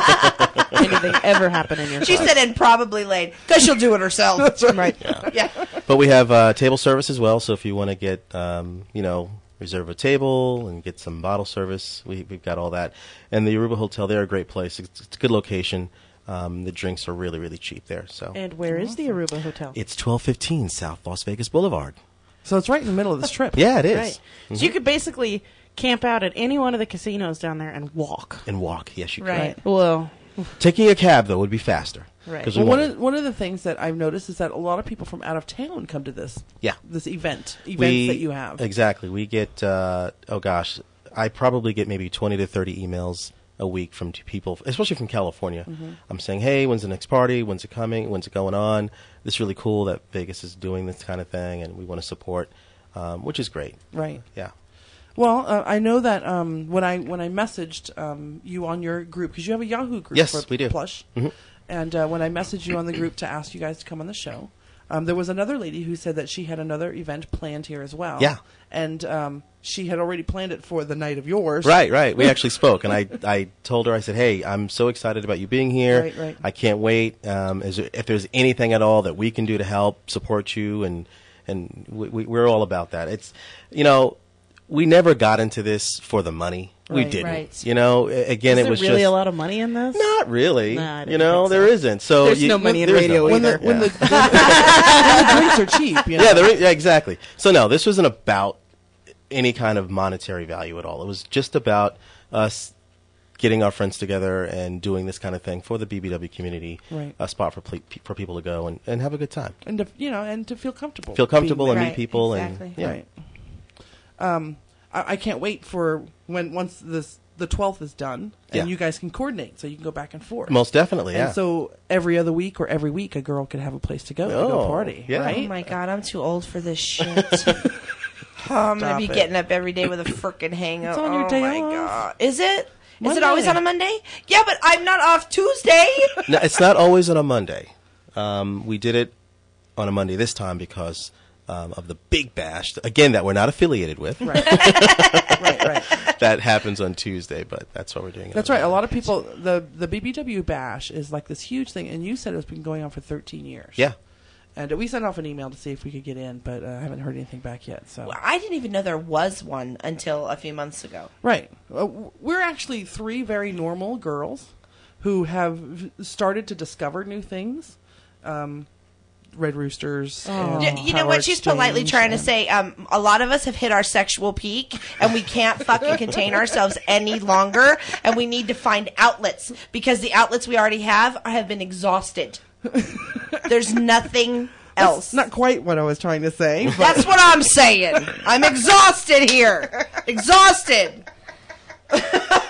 anything ever happen in your She club. said, and probably laid, because she'll do it herself. That's Right. Yeah. But we have uh, table service as well. So if you want to get, um, you know, reserve a table and get some bottle service, we, we've got all that. And the Aruba Hotel, they're a great place. It's, it's a good location. Um, the drinks are really, really cheap there. So And where is the Aruba Hotel? it's twelve fifteen South Las Vegas Boulevard. So it's right in the middle of this trip. Yeah, it is. Right. So you could basically camp out at any one of the casinos down there and walk. And walk. Yes, you can. Right. Well, Taking a cab, though, would be faster. Right. 'Cause we Well, one want- of one of the things that I've noticed is that a lot of people from out of town come to this. Yeah. This event, events we, that you have. Exactly. We get, uh, oh gosh, I probably get maybe twenty to thirty emails a week from two people, especially from California. Mm-hmm. I'm saying, hey, when's the next party? When's it coming? When's it going on? This is really cool that Vegas is doing this kind of thing, and we want to support, um, which is great. Right. Yeah. Well, uh, I know that um, when I when I messaged um, you on your group, because you have a Yahoo group Yes, for we do. Plush, Mhm. and uh, when I messaged you on the group to ask you guys to come on the show, um, there was another lady who said that she had another event planned here as well. Yeah. And um, she had already planned it for the night of yours. Right, right. We actually spoke, and I, I told her, I said, hey, I'm so excited about you being here. Right, right. I can't wait. Um, is there, if there's anything at all that we can do to help support you, and and we, we, we're all about that. It's, you know, we never got into this for the money. We Right, didn't. right. You know, A- again, Is it there was really just a lot of money in this? not really. Nah, I didn't you know, think so. there isn't. So There's you, no money in there's radio no- When the, either. when, Yeah. the, when the drinks are cheap, you know? Yeah, there is, yeah, exactly. So no, this wasn't about any kind of monetary value at all. It was just about us getting our friends together and doing this kind of thing for the B B W community, Right. a spot for ple- for people to go and, and have a good time, and to, you know, and to feel comfortable, feel comfortable being and there. meet people, exactly. and yeah. Right. Um, I, I can't wait for when once this the twelfth is done, and Yeah. you guys can coordinate, so you can go back and forth. Most definitely, yeah. And so every other week or every week, a girl could have a place to go, to go Oh, party, yeah. right? Oh my god, I'm too old for this shit. Oh, I'm gonna Stop be it. getting up every day with a frickin' hangover. It's on your oh day my off. god, is it? Is Monday. it always on a Monday? Yeah, but I'm not off Tuesday. No, it's not always on a Monday. Um, we did it on a Monday this time because um, of the Big Bash, again, that we're not affiliated with. Right. right, right. That happens on Tuesday, but that's what we're doing. That's right. A lot of people, the the B B W Bash is like this huge thing, and you said it's been going on for thirteen years. Yeah. And we sent off an email to see if we could get in, but uh, I haven't heard anything back yet. So I didn't even know there was one until a few months ago. right, uh, w- we're actually three very normal girls who have v- started to discover new things. Um, Red Roosters. and You, you know Power what? She's politely Exchange trying to and- say um, a lot of us have hit our sexual peak, and we can't fucking contain ourselves any longer, and we need to find outlets because the outlets we already have have been exhausted. There's nothing else. That's not quite what I was trying to say. But That's what I'm saying. I'm exhausted here. Exhausted. I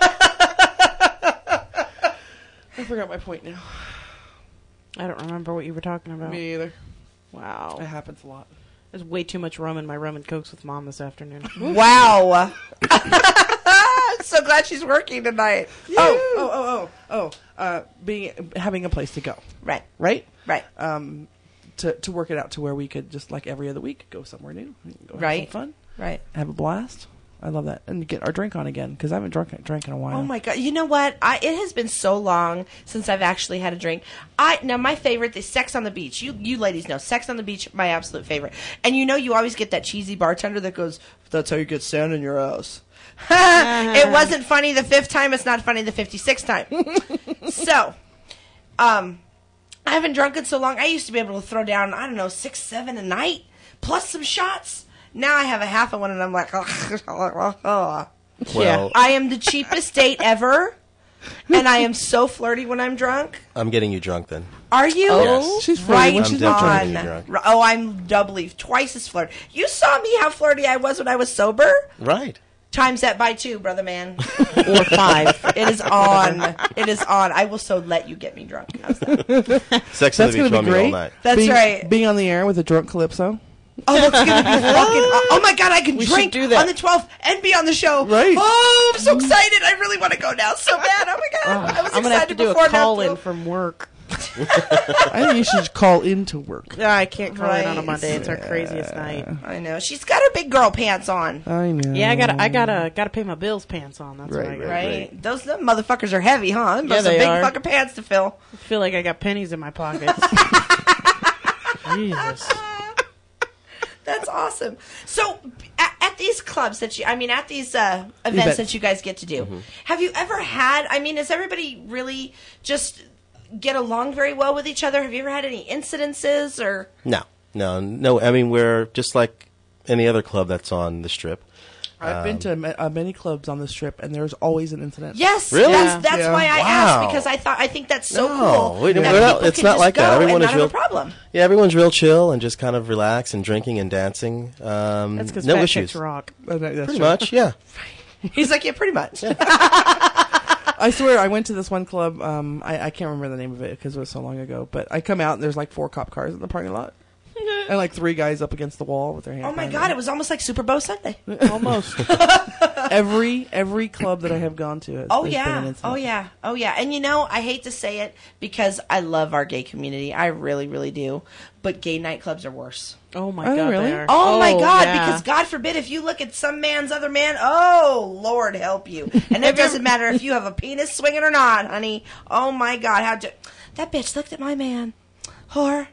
forgot my point now. I don't remember what you were talking about. Me either. Wow. It happens a lot. There's way too much rum in my rum and cokes with mom this afternoon. Wow. I'm so glad she's working tonight. Oh, oh, oh, oh, oh. Uh, being having a place to go, Right. right? Right. Um, to to work it out to where we could just like every other week go somewhere new, go have Right. some fun, Right. have a blast. I love that, and get our drink on again because I haven't drunk drank in a while. Oh my god! You know what? I it has been so long since I've actually had a drink. I now my favorite is Sex on the Beach. You you ladies know Sex on the Beach, my absolute favorite. And you know you always get that cheesy bartender that goes, "That's how you get sand in your ass." It wasn't funny the fifth time. It's not funny the fifty-sixth time. So, um, I haven't drunk in so long. I used to be able to throw down I don't know six, seven a night plus some shots. Now I have a half of one, and I'm like, Well, I am the cheapest date ever, and I am so flirty when I'm drunk. I'm getting you drunk then. Are you? Yes. She's flirty right when I'm she's not definitely drunk. getting you on. drunk. Oh, I'm doubly, twice as flirty. You saw me how flirty I was when I was sober. Right. Times that by two, brother man. Or five. It is on. It is on. I will so let you get me drunk. How's that? Sex on That's the gonna beach be on me all great. night. That's being, right. Being on the air with a drunk calypso. Oh, that's gonna be fucking. Oh my god, I can We should drink do that. on the twelfth and be on the show. Right. Oh, I'm so excited. I really want to go now so bad. Oh my god, I was I'm gonna have to excited do a before. now call in too. from work. I think you should call into work. Yeah, I can't call in on a Right. Monday. It's our craziest night. I know she's got her big girl pants on. I know. Yeah, I gotta, I gotta, gotta pay my bills. Pants on. That's Right, what I got. right. Right? Those them motherfuckers are heavy, huh? Them Yeah, are some they big are. fucking pants to fill. I feel like I got pennies in my pockets. Jesus. That's awesome. So, at, at these clubs that you, I mean, at these uh, events Events. that you guys get to do, have you ever had, I mean, does everybody really just get along very well with each other? Have you ever had any incidences or? No, no, no. I mean, we're just like any other club that's on the strip. I've been to ma- uh, many clubs on this trip, and there's always an incident. Yes, Really? that's, that's Yeah. why I Wow. asked, because I thought, I think that's so No, cool. we- that we're not- people it's can not just like that. go Everyone and is not have real- a problem. Yeah, everyone's real chill and just kind of relax and drinking and dancing. Um, That's because no fat issues. chicks rock. Uh, that- that's Pretty right. much, yeah. He's like, yeah, pretty much. I swear, I went to this one club. Um, I, I can't remember the name of it because it was so long ago. But I come out and there's like four cop cars in the parking lot, and like three guys up against the wall with their hands. Oh my behind God! them. It was almost like Super Bowl Sunday. Almost. every every club that I have gone to. Has, Oh there's been an yeah, incident. oh yeah, oh yeah. And you know, I hate to say it because I love our gay community. I really, really do. But gay nightclubs are worse. Oh my Oh, God, really? they are. Oh, my God! yeah. Because God forbid if you look at some man's other man, oh Lord help you. And it doesn't matter if you have a penis swinging or not, honey. Oh my God! How do that bitch looked at my man, whore.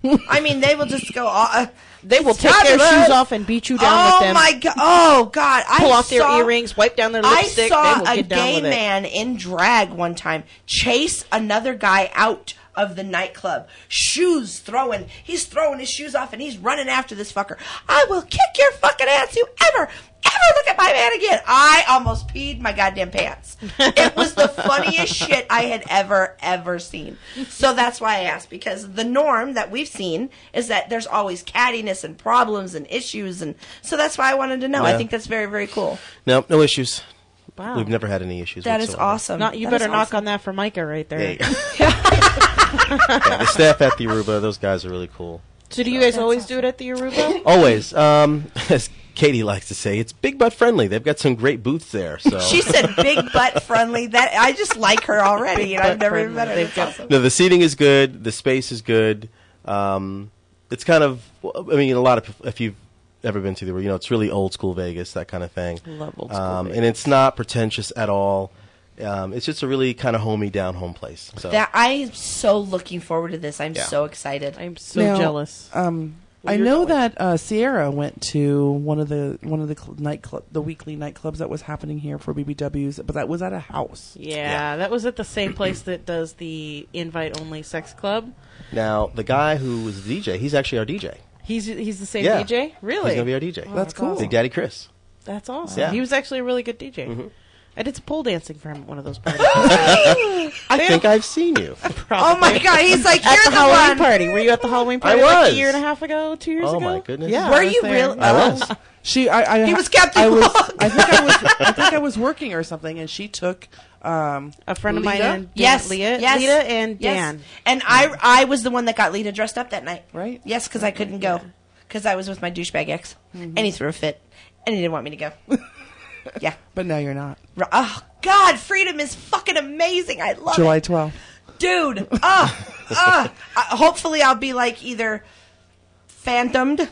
I mean, they will just go. Uh, They will it's take their fabulous. shoes off and beat you down oh with them. my God! Oh God! I Pull off saw, their earrings, wipe down their I lipstick. saw they will a get down gay with it. man in drag one time chase another guy out of the nightclub. Shoes throwing. He's throwing his shoes off and he's running after this fucker. I will kick your fucking ass. You ever, ever look at my man again. I almost peed my goddamn pants. It was the funniest shit I had ever, ever seen. So that's why I asked, because the norm that we've seen is that there's always cattiness and problems and issues. And so that's why I wanted to know. I Yeah. think that's very, very cool. No, no issues. Wow. We've never had any issues. That is whatsoever. awesome. Not, you That better is knock awesome. on that for Micah right there. Yeah. Yeah, the staff at the Aruba, those guys are really cool. So do you guys always do it at the Aruba? Always, um, as Katie likes to say, it's big butt friendly. They've got some great booths there. So She said big butt friendly. That I just like her already, and I've butt never even met her. friendly. That's They've got- awesome. no, the seating is good. The space is good. Um, it's kind of, I mean, a lot of if you've ever been to the, you know, it's really old school Vegas, that kind of thing. Love old school um, Vegas. And it's not pretentious at all. Um, it's just a really kind of homey, down home place. So That I am so looking forward to this. I'm Yeah. so excited. I'm so Now, jealous. Um, Well, I you're know going. that uh, Sierra went to one of the one of the cl- nightclub, the weekly nightclubs that was happening here for B B Ws, but that was at a house. Yeah, Yeah. that was at the same place that does the invite-only sex club. now the guy who was the D J, he's actually our D J. He's he's the same Yeah. D J? Really? He's gonna be our D J. Oh, That's cool. Big Daddy Chris. That's awesome. Yeah. He was actually a really good D J. Mm-hmm. I did some pole dancing for him at one of those parties. I think I've seen you. Oh my God! He's like, At you're the the, Halloween one. party. Were you at the Halloween party I like was. a year and a half ago, two years Oh, ago? my goodness. Yeah, Were I was you there. really? I Oh. was. She, I, I He was Captain I was, Hook. I think I was, I think I was working or something, and she took um, A friend of mine Lita? and Dan, Yes, Leah, yes, Lita and yes. Dan. And I, I was the one that got Lita dressed up that night. Right. Yes, because I couldn't go because I was with my douchebag ex, Mm-hmm. and he threw a fit, and he didn't want me to go. Yeah. but now you're not. R- Oh God, freedom is fucking amazing. I love July it, twelfth. dude. Ah, ah. Uh, hopefully, I'll be like either phantomed,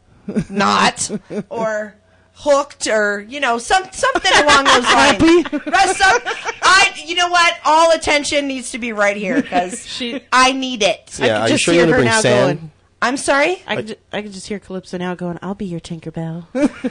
not, or hooked, or you know, some something along those lines. Right, some- I, you know what? All attention needs to be right here because She- I need it. Yeah, I are could you just sure hear you're her gonna bring now sand? going. I'm sorry. I could, ju- I could just hear Calypso now going, I'll be your Tinkerbell.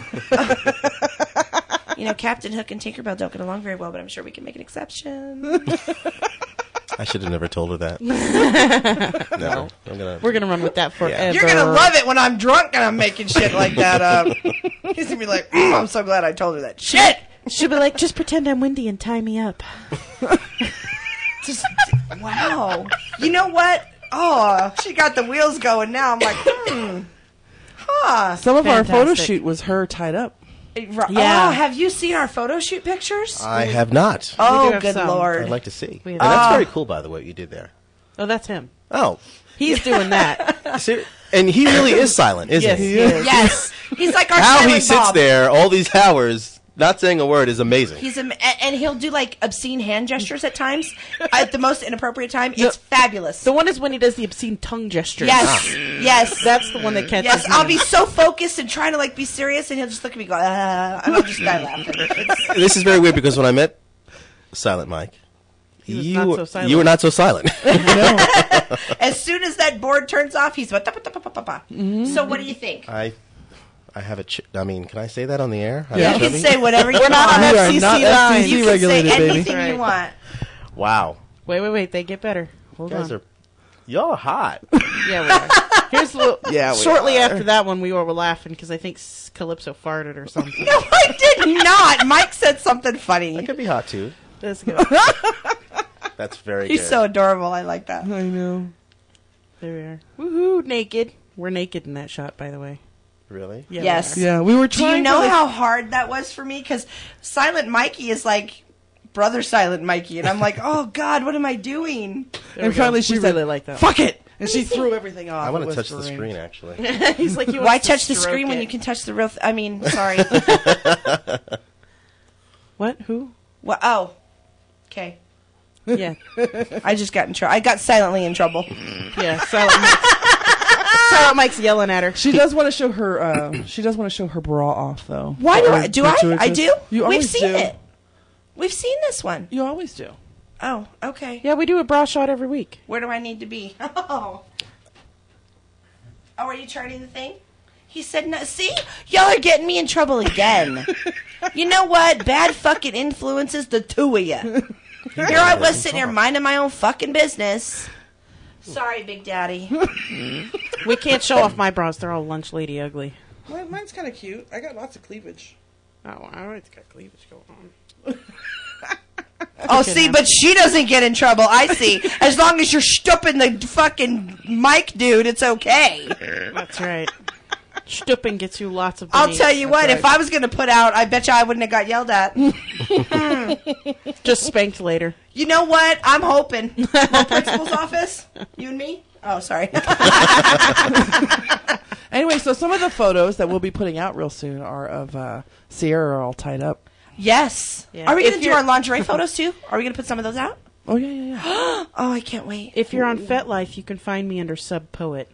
You know, Captain Hook and Tinkerbell don't get along very well, but I'm sure we can make an exception. I should have never told her that. Never. I'm gonna. We're going to run with that forever. You're gonna love it when I'm drunk and I'm making shit like that up. He's gonna be like, mm, I'm so glad I told her that shit. She'll be like, just pretend I'm windy and tie me up. Just, wow. You know what? Oh, she got the wheels going now. I'm like, hmm. Huh. Some of our photo Fantastic. shoot was her tied up. Yeah. Yeah. Oh, have you seen our photo shoot pictures? I have not. oh, have good some. lord. I'd like to see. We And have- that's Ah. very cool, by the way, what you did there. Oh, that's him. Oh, He's doing that. ser- and he really is silent, isn't Yes, he? he is. Yes. He's like our How he Silent sits Bob. there all these hours, not saying a word, is amazing. He's am- a- and he'll do like obscene hand gestures at times at the most inappropriate time. It's fabulous. The one is when he does the obscene tongue gestures. Yes. Yes. That's the one that catches Yes, me. I'll be so focused and trying to like be serious, and he'll just look at me, go, ah, and I'll just die laughing. It's- This is very weird because when I met Silent Mike, was you not were, so silent. you were not so silent. As soon as that board turns off, he's what? So what do you think? I, I have a. Ch- I mean, can I say that on the air? I'm You can chubby? say whatever you We're not on want. We are F C C not line. F C C You can say regulated, baby. anything Right. you want. Wow, Wait, wait, wait. They get better. Hold you guys on. are, y'all are hot. Yeah, we are. Here's a little. Yeah, we Shortly are. after that one, we all were laughing because I think S- Calypso farted or something. No, I did not. Mike said something I funny. could be hot too. That's good. That's very He's good. so adorable. I like that. I know. There we are. Woohoo! Naked. We're naked in that shot, by the way. Really? Yeah, we Yes. are. Yeah, we were Do trying. you know to, like, how hard that was for me? Because Silent Mikey is like brother Silent Mikey, and I'm like, oh God, what am I doing? There And we go. finally she We said, really like that. fuck it! And she threw everything off. I want It to was touch the great. screen, actually. He's like, he Why wants to touch the stroke screen when it. you can touch the real? Th- I mean, sorry. What? Who? Well, oh, okay. Yeah, I just got in trouble. I got silently in trouble. yeah. Silent Mike's, Silent Mike's yelling at her. She does want to show her. Uh, she does want to show her bra off, though. Why do Or I? Do I? I gratuitous. do. You We've always seen do. it. We've seen this one. You always do. Oh, okay. Yeah, we do a bra shot every week. Where do I need to be? Oh. Oh, are you charting the thing? He said no. See? Y'all are getting me in trouble again. You know what? Bad fucking influences, the two of you. Here I was sitting here minding my own fucking business. Sorry, Big Daddy. We can't show off my bras. They're all lunch lady ugly. Mine, mine's kind of cute. I got lots of cleavage. Oh, I always got cleavage going on. Oh, see, but she doesn't get in trouble. I see. As long as you're stupping the fucking mic, dude, it's okay. That's right. Stupping gets you lots of. I'll beneath. tell you what, right. if I was going to put out, I bet you I wouldn't have got yelled at. Just spanked later. You know what? I'm hoping. My principal's office? You and me? Oh, sorry. Anyway, so some of the photos that we'll be putting out real soon are of uh, Sierra all tied up. Yes. Yeah. Are we If going to do you're- our lingerie photos too? Are we going to put some of those out? Oh yeah, yeah, yeah. Oh, I can't wait. If you're on FetLife, you can find me under Sub Poet.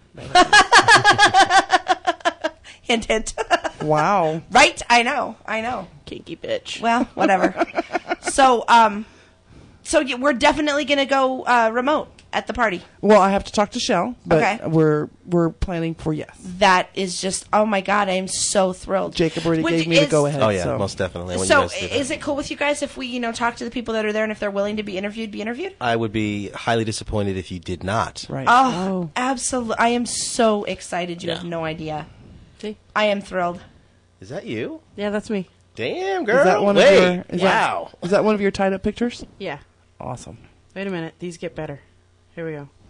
Hint, hint. Wow. Right? I know. I know. Kinky bitch. Well, whatever. so, um, so yeah, we're definitely going to go uh, remote at the party. Well, I have to talk to Shell, but Okay. we're we're planning for yes. That is just, oh my God, I am so thrilled. Jacob already Which gave me the is- go ahead. Oh yeah, so. most definitely. When So, you guys do that. is it cool with you guys if we, you know, talk to the people that are there, and if they're willing to be interviewed, be interviewed? I would be highly disappointed if you did not. Right. Oh, absolutely! I am so excited. You Yeah. have no idea. See? I am thrilled. Is that you? Yeah, that's me. Damn, girl. Is that one Wait. of your? Is wow. That, is that one of your tied up pictures? Yeah. Awesome. Wait a minute. These get better. Here we go.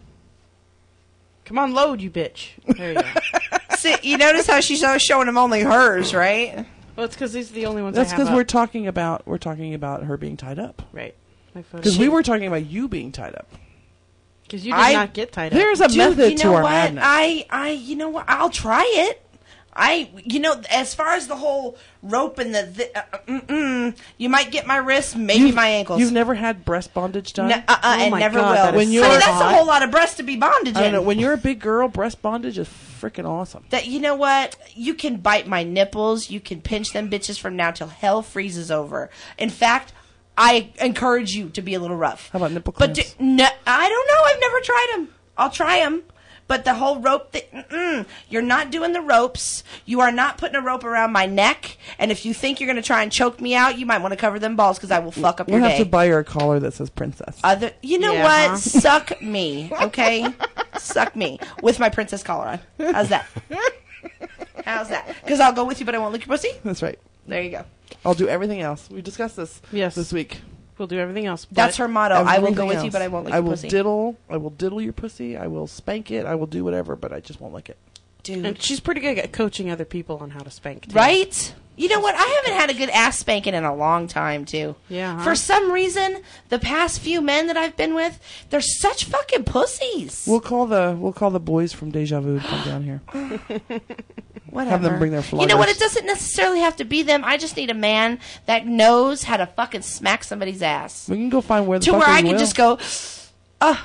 Come on, load, you bitch. There you go. See, you notice how she's always showing them only hers, right? Well, it's because these are the only ones That's I have because up. we're talking about we're talking about her being tied up. Right. My photo. Because we were talking about you being tied up. Because you did I- not get tied up. There's a Dude, method you to know our what? madness. I, I, you know what? I'll try it. I, you know, as far as the whole rope and the, the uh, uh, mm-mm, you might get my wrists, maybe You've- my ankles. You've never had breast bondage done? No, uh, uh, Oh and my never God, will. that is When Honey, you're that's hot. a whole lot of breast to be bondage I don't in. know. When you're a big girl, breast bondage is freaking awesome. That, you know what? You can bite my nipples. You can pinch them bitches from now till hell freezes over. In fact, I encourage you to be a little rough. How about nipple But clamps? do, no, I don't know. I've never tried them. I'll try them. But the whole rope thing, mm-mm. You're not doing the ropes. You are not putting a rope around my neck. And if you think you're going to try and choke me out, you might want to cover them balls because I will fuck up We'll your have day. to buy her a collar that says princess. Other, you know Yeah, what? huh? Suck me, okay? Suck me with my princess collar on. How's that? How's that? Because I'll go with you, but I won't lick your pussy. That's right. There you go. I'll do everything else. We discussed this Yes. this week. We'll do everything else. But That's her motto. I will go Everything with you, else. but I won't lick I your will pussy. diddle. I will diddle your pussy. I will spank it. I will do whatever, but I just won't lick it. Dude. And she's pretty good at coaching other people on how to spank, too. Right? You know what? I haven't had a good ass spanking in a long time, too. Yeah, huh? For some reason, the past few men that I've been with, they're such fucking pussies. We'll call the we'll call the boys from Deja Vu to come down here. Whatever. Have them bring their You know what? floggers. It doesn't necessarily have to be them. I just need a man that knows how to fucking smack somebody's ass. We can go find where the To fuck where we I can will. just go, oh,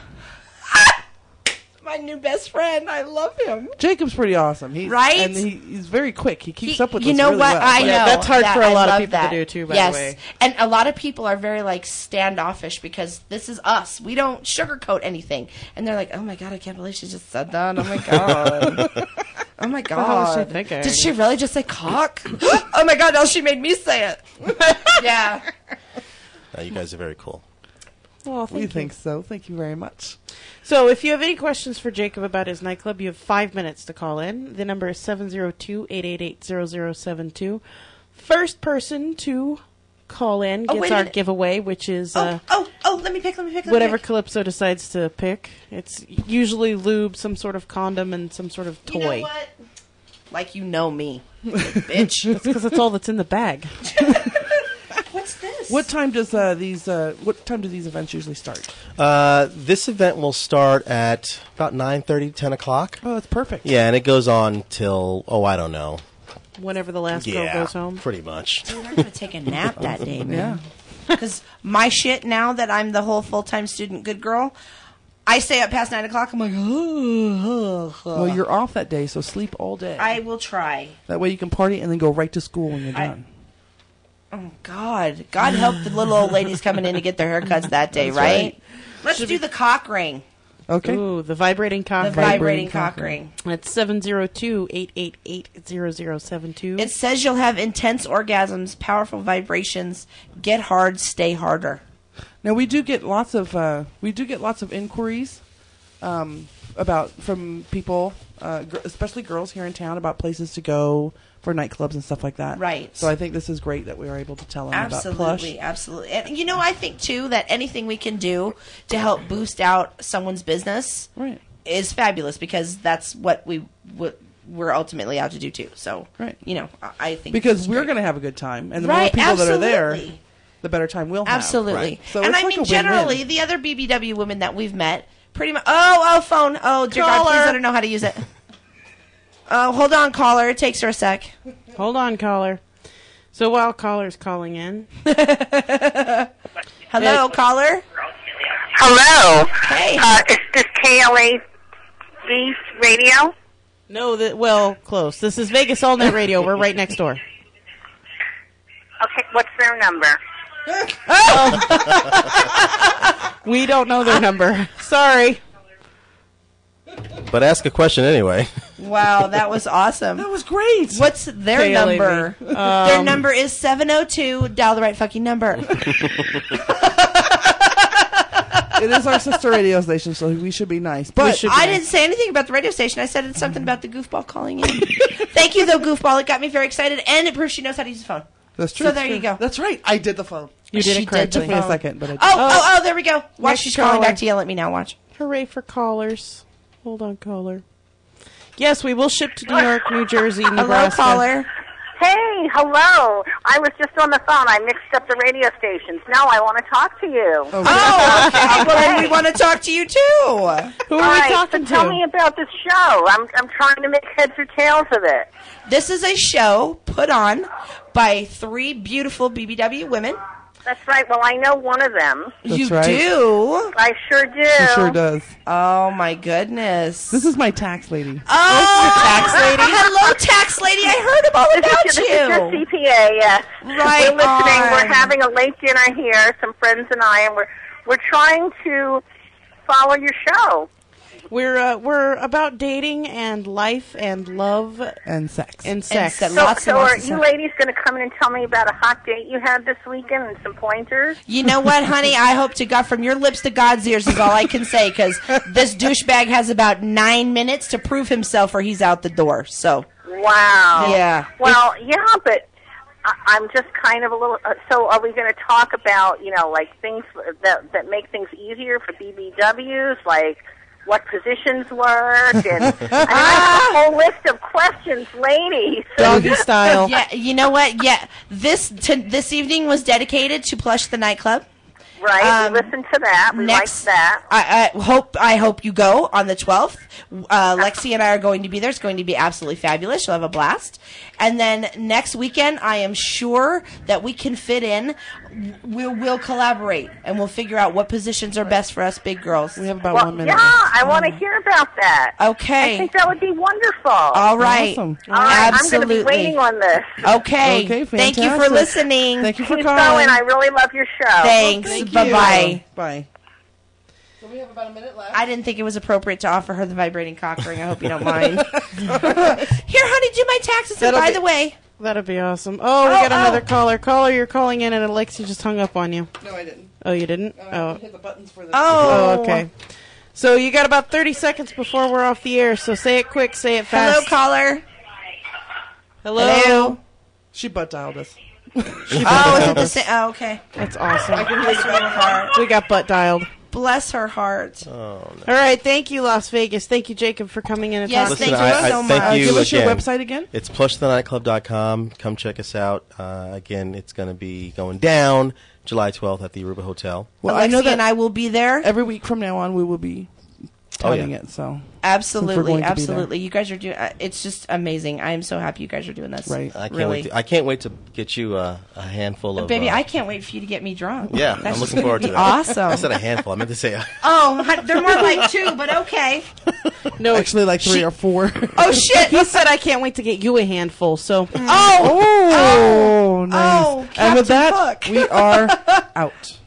my new best friend. I love him. Jacob's pretty awesome. He's, Right? And he, he's very quick. He keeps He- up with you us know really what? well. I Like, know. Yeah, that's hard that- for a I lot of love people to that. do, too, by the yes. way. And a lot of people are very, like, standoffish because this is us. We don't sugarcoat anything. And they're like, oh, my God, I can't believe she just said that. Oh, my God. Oh, my the hell was God. she thinking? Did she really just say cock? Oh, my God, now she made me say it. Yeah. No, you guys are very cool. Well, thank We you. think so. Thank you very much. So if you have any questions for Jacob about his nightclub, you have five minutes to call in. The number is seven zero two, eight eight eight, zero zero seven two. First person to call in Oh, gets wait a our minute. giveaway, which is uh, Oh, oh, oh, let me pick, let me pick, let me whatever pick. Calypso decides to pick. It's usually lube, some sort of condom, and some sort of You know toy. what? Like you know me. Bitch. That's because that's all that's in the bag. What's this? Yes. What time does uh, these? Uh, what time do these events usually start? Uh, this event will start at about nine thirty, ten o'clock. Oh, that's perfect. Yeah, and it goes on till, oh, I don't know. Whenever the last girl Yeah, goes home. pretty much. Dude, I'm going to take a nap that day, man. Yeah. Because my shit, now that I'm the whole full-time student good girl, I stay up past nine o'clock. I'm like, oh, Well, you're off that day, so sleep all day. I will try. That way you can party and then go right to school when you're I- done. Oh, God. God help the little old ladies coming in to get their haircuts that day, That's right? right. Let's do the cock ring. Okay. Ooh, the vibrating cock. The ring. vibrating, Vibrating cock cock ring. That's seven zero two, eight eight eight, zero zero seven two. It says you'll have intense orgasms, powerful vibrations, get hard, stay harder. Now we do get lots of uh, we do get lots of inquiries um, about from people, uh, gr- especially girls here in town, about places to go for nightclubs and stuff like that. Right. So I think this is great that we are able to tell them about Plush. Absolutely, absolutely. And you know, I think too that anything we can do to help boost out someone's business Right. is fabulous, because that's what we what we're ultimately out to do too. So, Right. you know, I, I think Because this is we're great. going to have a good time, and the Right, more people that are there, absolutely. the better time we'll have. Absolutely. Right. So and it's I like mean, a win-win. generally, the other B B W women that we've met, pretty much. Oh, oh, phone. Oh, dear God, please Caller. let her know how to use it. Oh, hold on, caller. It takes her a sec. Hold on, caller. So while caller's calling in, Hello, caller. Hello. Hey. Uh, is this K L A Beef Radio? no, that well, close. This is Vegas All Night Radio. We're right next door. Okay, what's their number? We don't know their number. Sorry. But ask a question anyway. Wow, that was awesome. That was great. What's their K L A V. number? Their Um, number is seven oh two. Dial the right fucking number. It is our sister radio station, so we should be nice. But should- I didn't say anything about the radio station. I said it's something about the goofball calling in. Thank you, though, goofball. It got me very excited, and it proves she knows how to use the phone. that's true. So That's there you true. go. That's right. I did the phone. You did She it correctly. did Took me a second, but I did. Oh, oh, oh, there we go. Watch, Next she's calling caller. back to yell at me now. Watch. Hooray for callers. Hold on, caller. Yes, we will ship to New York, New Jersey, Hello, Nebraska. caller. Hey, hello. I was just on the phone. I mixed up the radio stations. Now I want to talk to you. Oh, Oh, okay. Well, then we want to talk to you, too. Who are All we right, talking so tell to? me about this show. I'm I'm trying to make heads or tails of it. This is a show put on by three beautiful B B W women. That's right. Well, I know one of them. That's you right. do? I sure do. She sure does. Oh, my goodness. This is my tax lady. Oh, tax lady. Hello, tax lady. I heard all This about is, your, this is your C you. P A, yes. Right We're listening. on. We're having a late dinner here, some friends and I, and we're we're trying to follow your show. We're uh, we're about dating and life and love And sex. and sex. sex. So, Lots and so lots are of you sex. ladies going to come in and tell me about a hot date you had this weekend and some pointers? You know what, honey? I hope to God, from your lips to God's ears is all I can say, because this douchebag has about nine minutes to prove himself or he's out the door. So, Wow. Yeah. Well, yeah, but I, I'm just kind of a little. Uh, so, are we going to talk about, you know, like things that that make things easier for B B Ws, like what positions work, and I, mean, I have a whole list of questions, ladies. Doggy style. yeah, you know what? Yeah, this to, this evening was dedicated to Plush the nightclub. Right? Um, we listen to that. We Next, like that. I, I hope I hope you go on the twelfth. Uh, Lexi and I are going to be there. It's going to be absolutely fabulous. You'll have a blast. And then next weekend, I am sure that we can fit in. We'll we'll collaborate and we'll figure out what positions are best for us big girls. We have about Well, one minute. yeah, I want to hear about that. Okay. I think that would be wonderful. All right. Awesome. All right, Absolutely. I'm going to be waiting on this. Okay. Okay, Thank you for fantastic. listening. Thank you for Keep calling. going. I really love your show. Thanks. Thank you. Bye bye. Bye. So we have about a minute left. I didn't think it was appropriate to offer her the vibrating cock ring. I hope you don't mind. Here, honey, do my taxes. And That'll by be- the way, That'd be awesome. Oh, we Oh, got another oh. caller. Caller, you're calling in, and Alexi just hung up on you. No, I didn't. Oh, you didn't? I Oh. hit the buttons for the. oh, Oh, okay. So you got about thirty seconds before we're off the air, so say it quick, say it Hello, fast. caller. Hello? Hello. She butt dialed us. Oh, is it the same? Oh, okay. That's awesome. This really hard. We got butt dialed. Bless her heart. Oh, no. All right, thank you, Las Vegas. Thank you, Jacob, for coming in and Yes, talking. thank Listen, you I, I so thank much. you Give us your again. website again. It's plush the nightclub dot com. Come check us out. Uh, again, it's going to be going down July twelfth at the Aruba Hotel. Well, Alexia I know that and I will be there. every week from now on we will be Oh, touting yeah. it. So Absolutely, going to be there. absolutely. You guys are doing. Uh, it's just amazing. I am so happy you guys are doing this. Right. I can't really. wait. To, I can't wait to get you uh, a handful of. Baby, uh, I can't wait for you to get me drunk. Yeah, That's I'm just looking gonna forward be to that. Awesome. I said a handful. I meant to say. A, Oh, hun- they're more like two, but okay. No, actually, like three she- or four. Oh shit! He said, I can't wait to get you a handful, so... Oh, Oh, nice. oh, And with Captain that, Hook. we are out.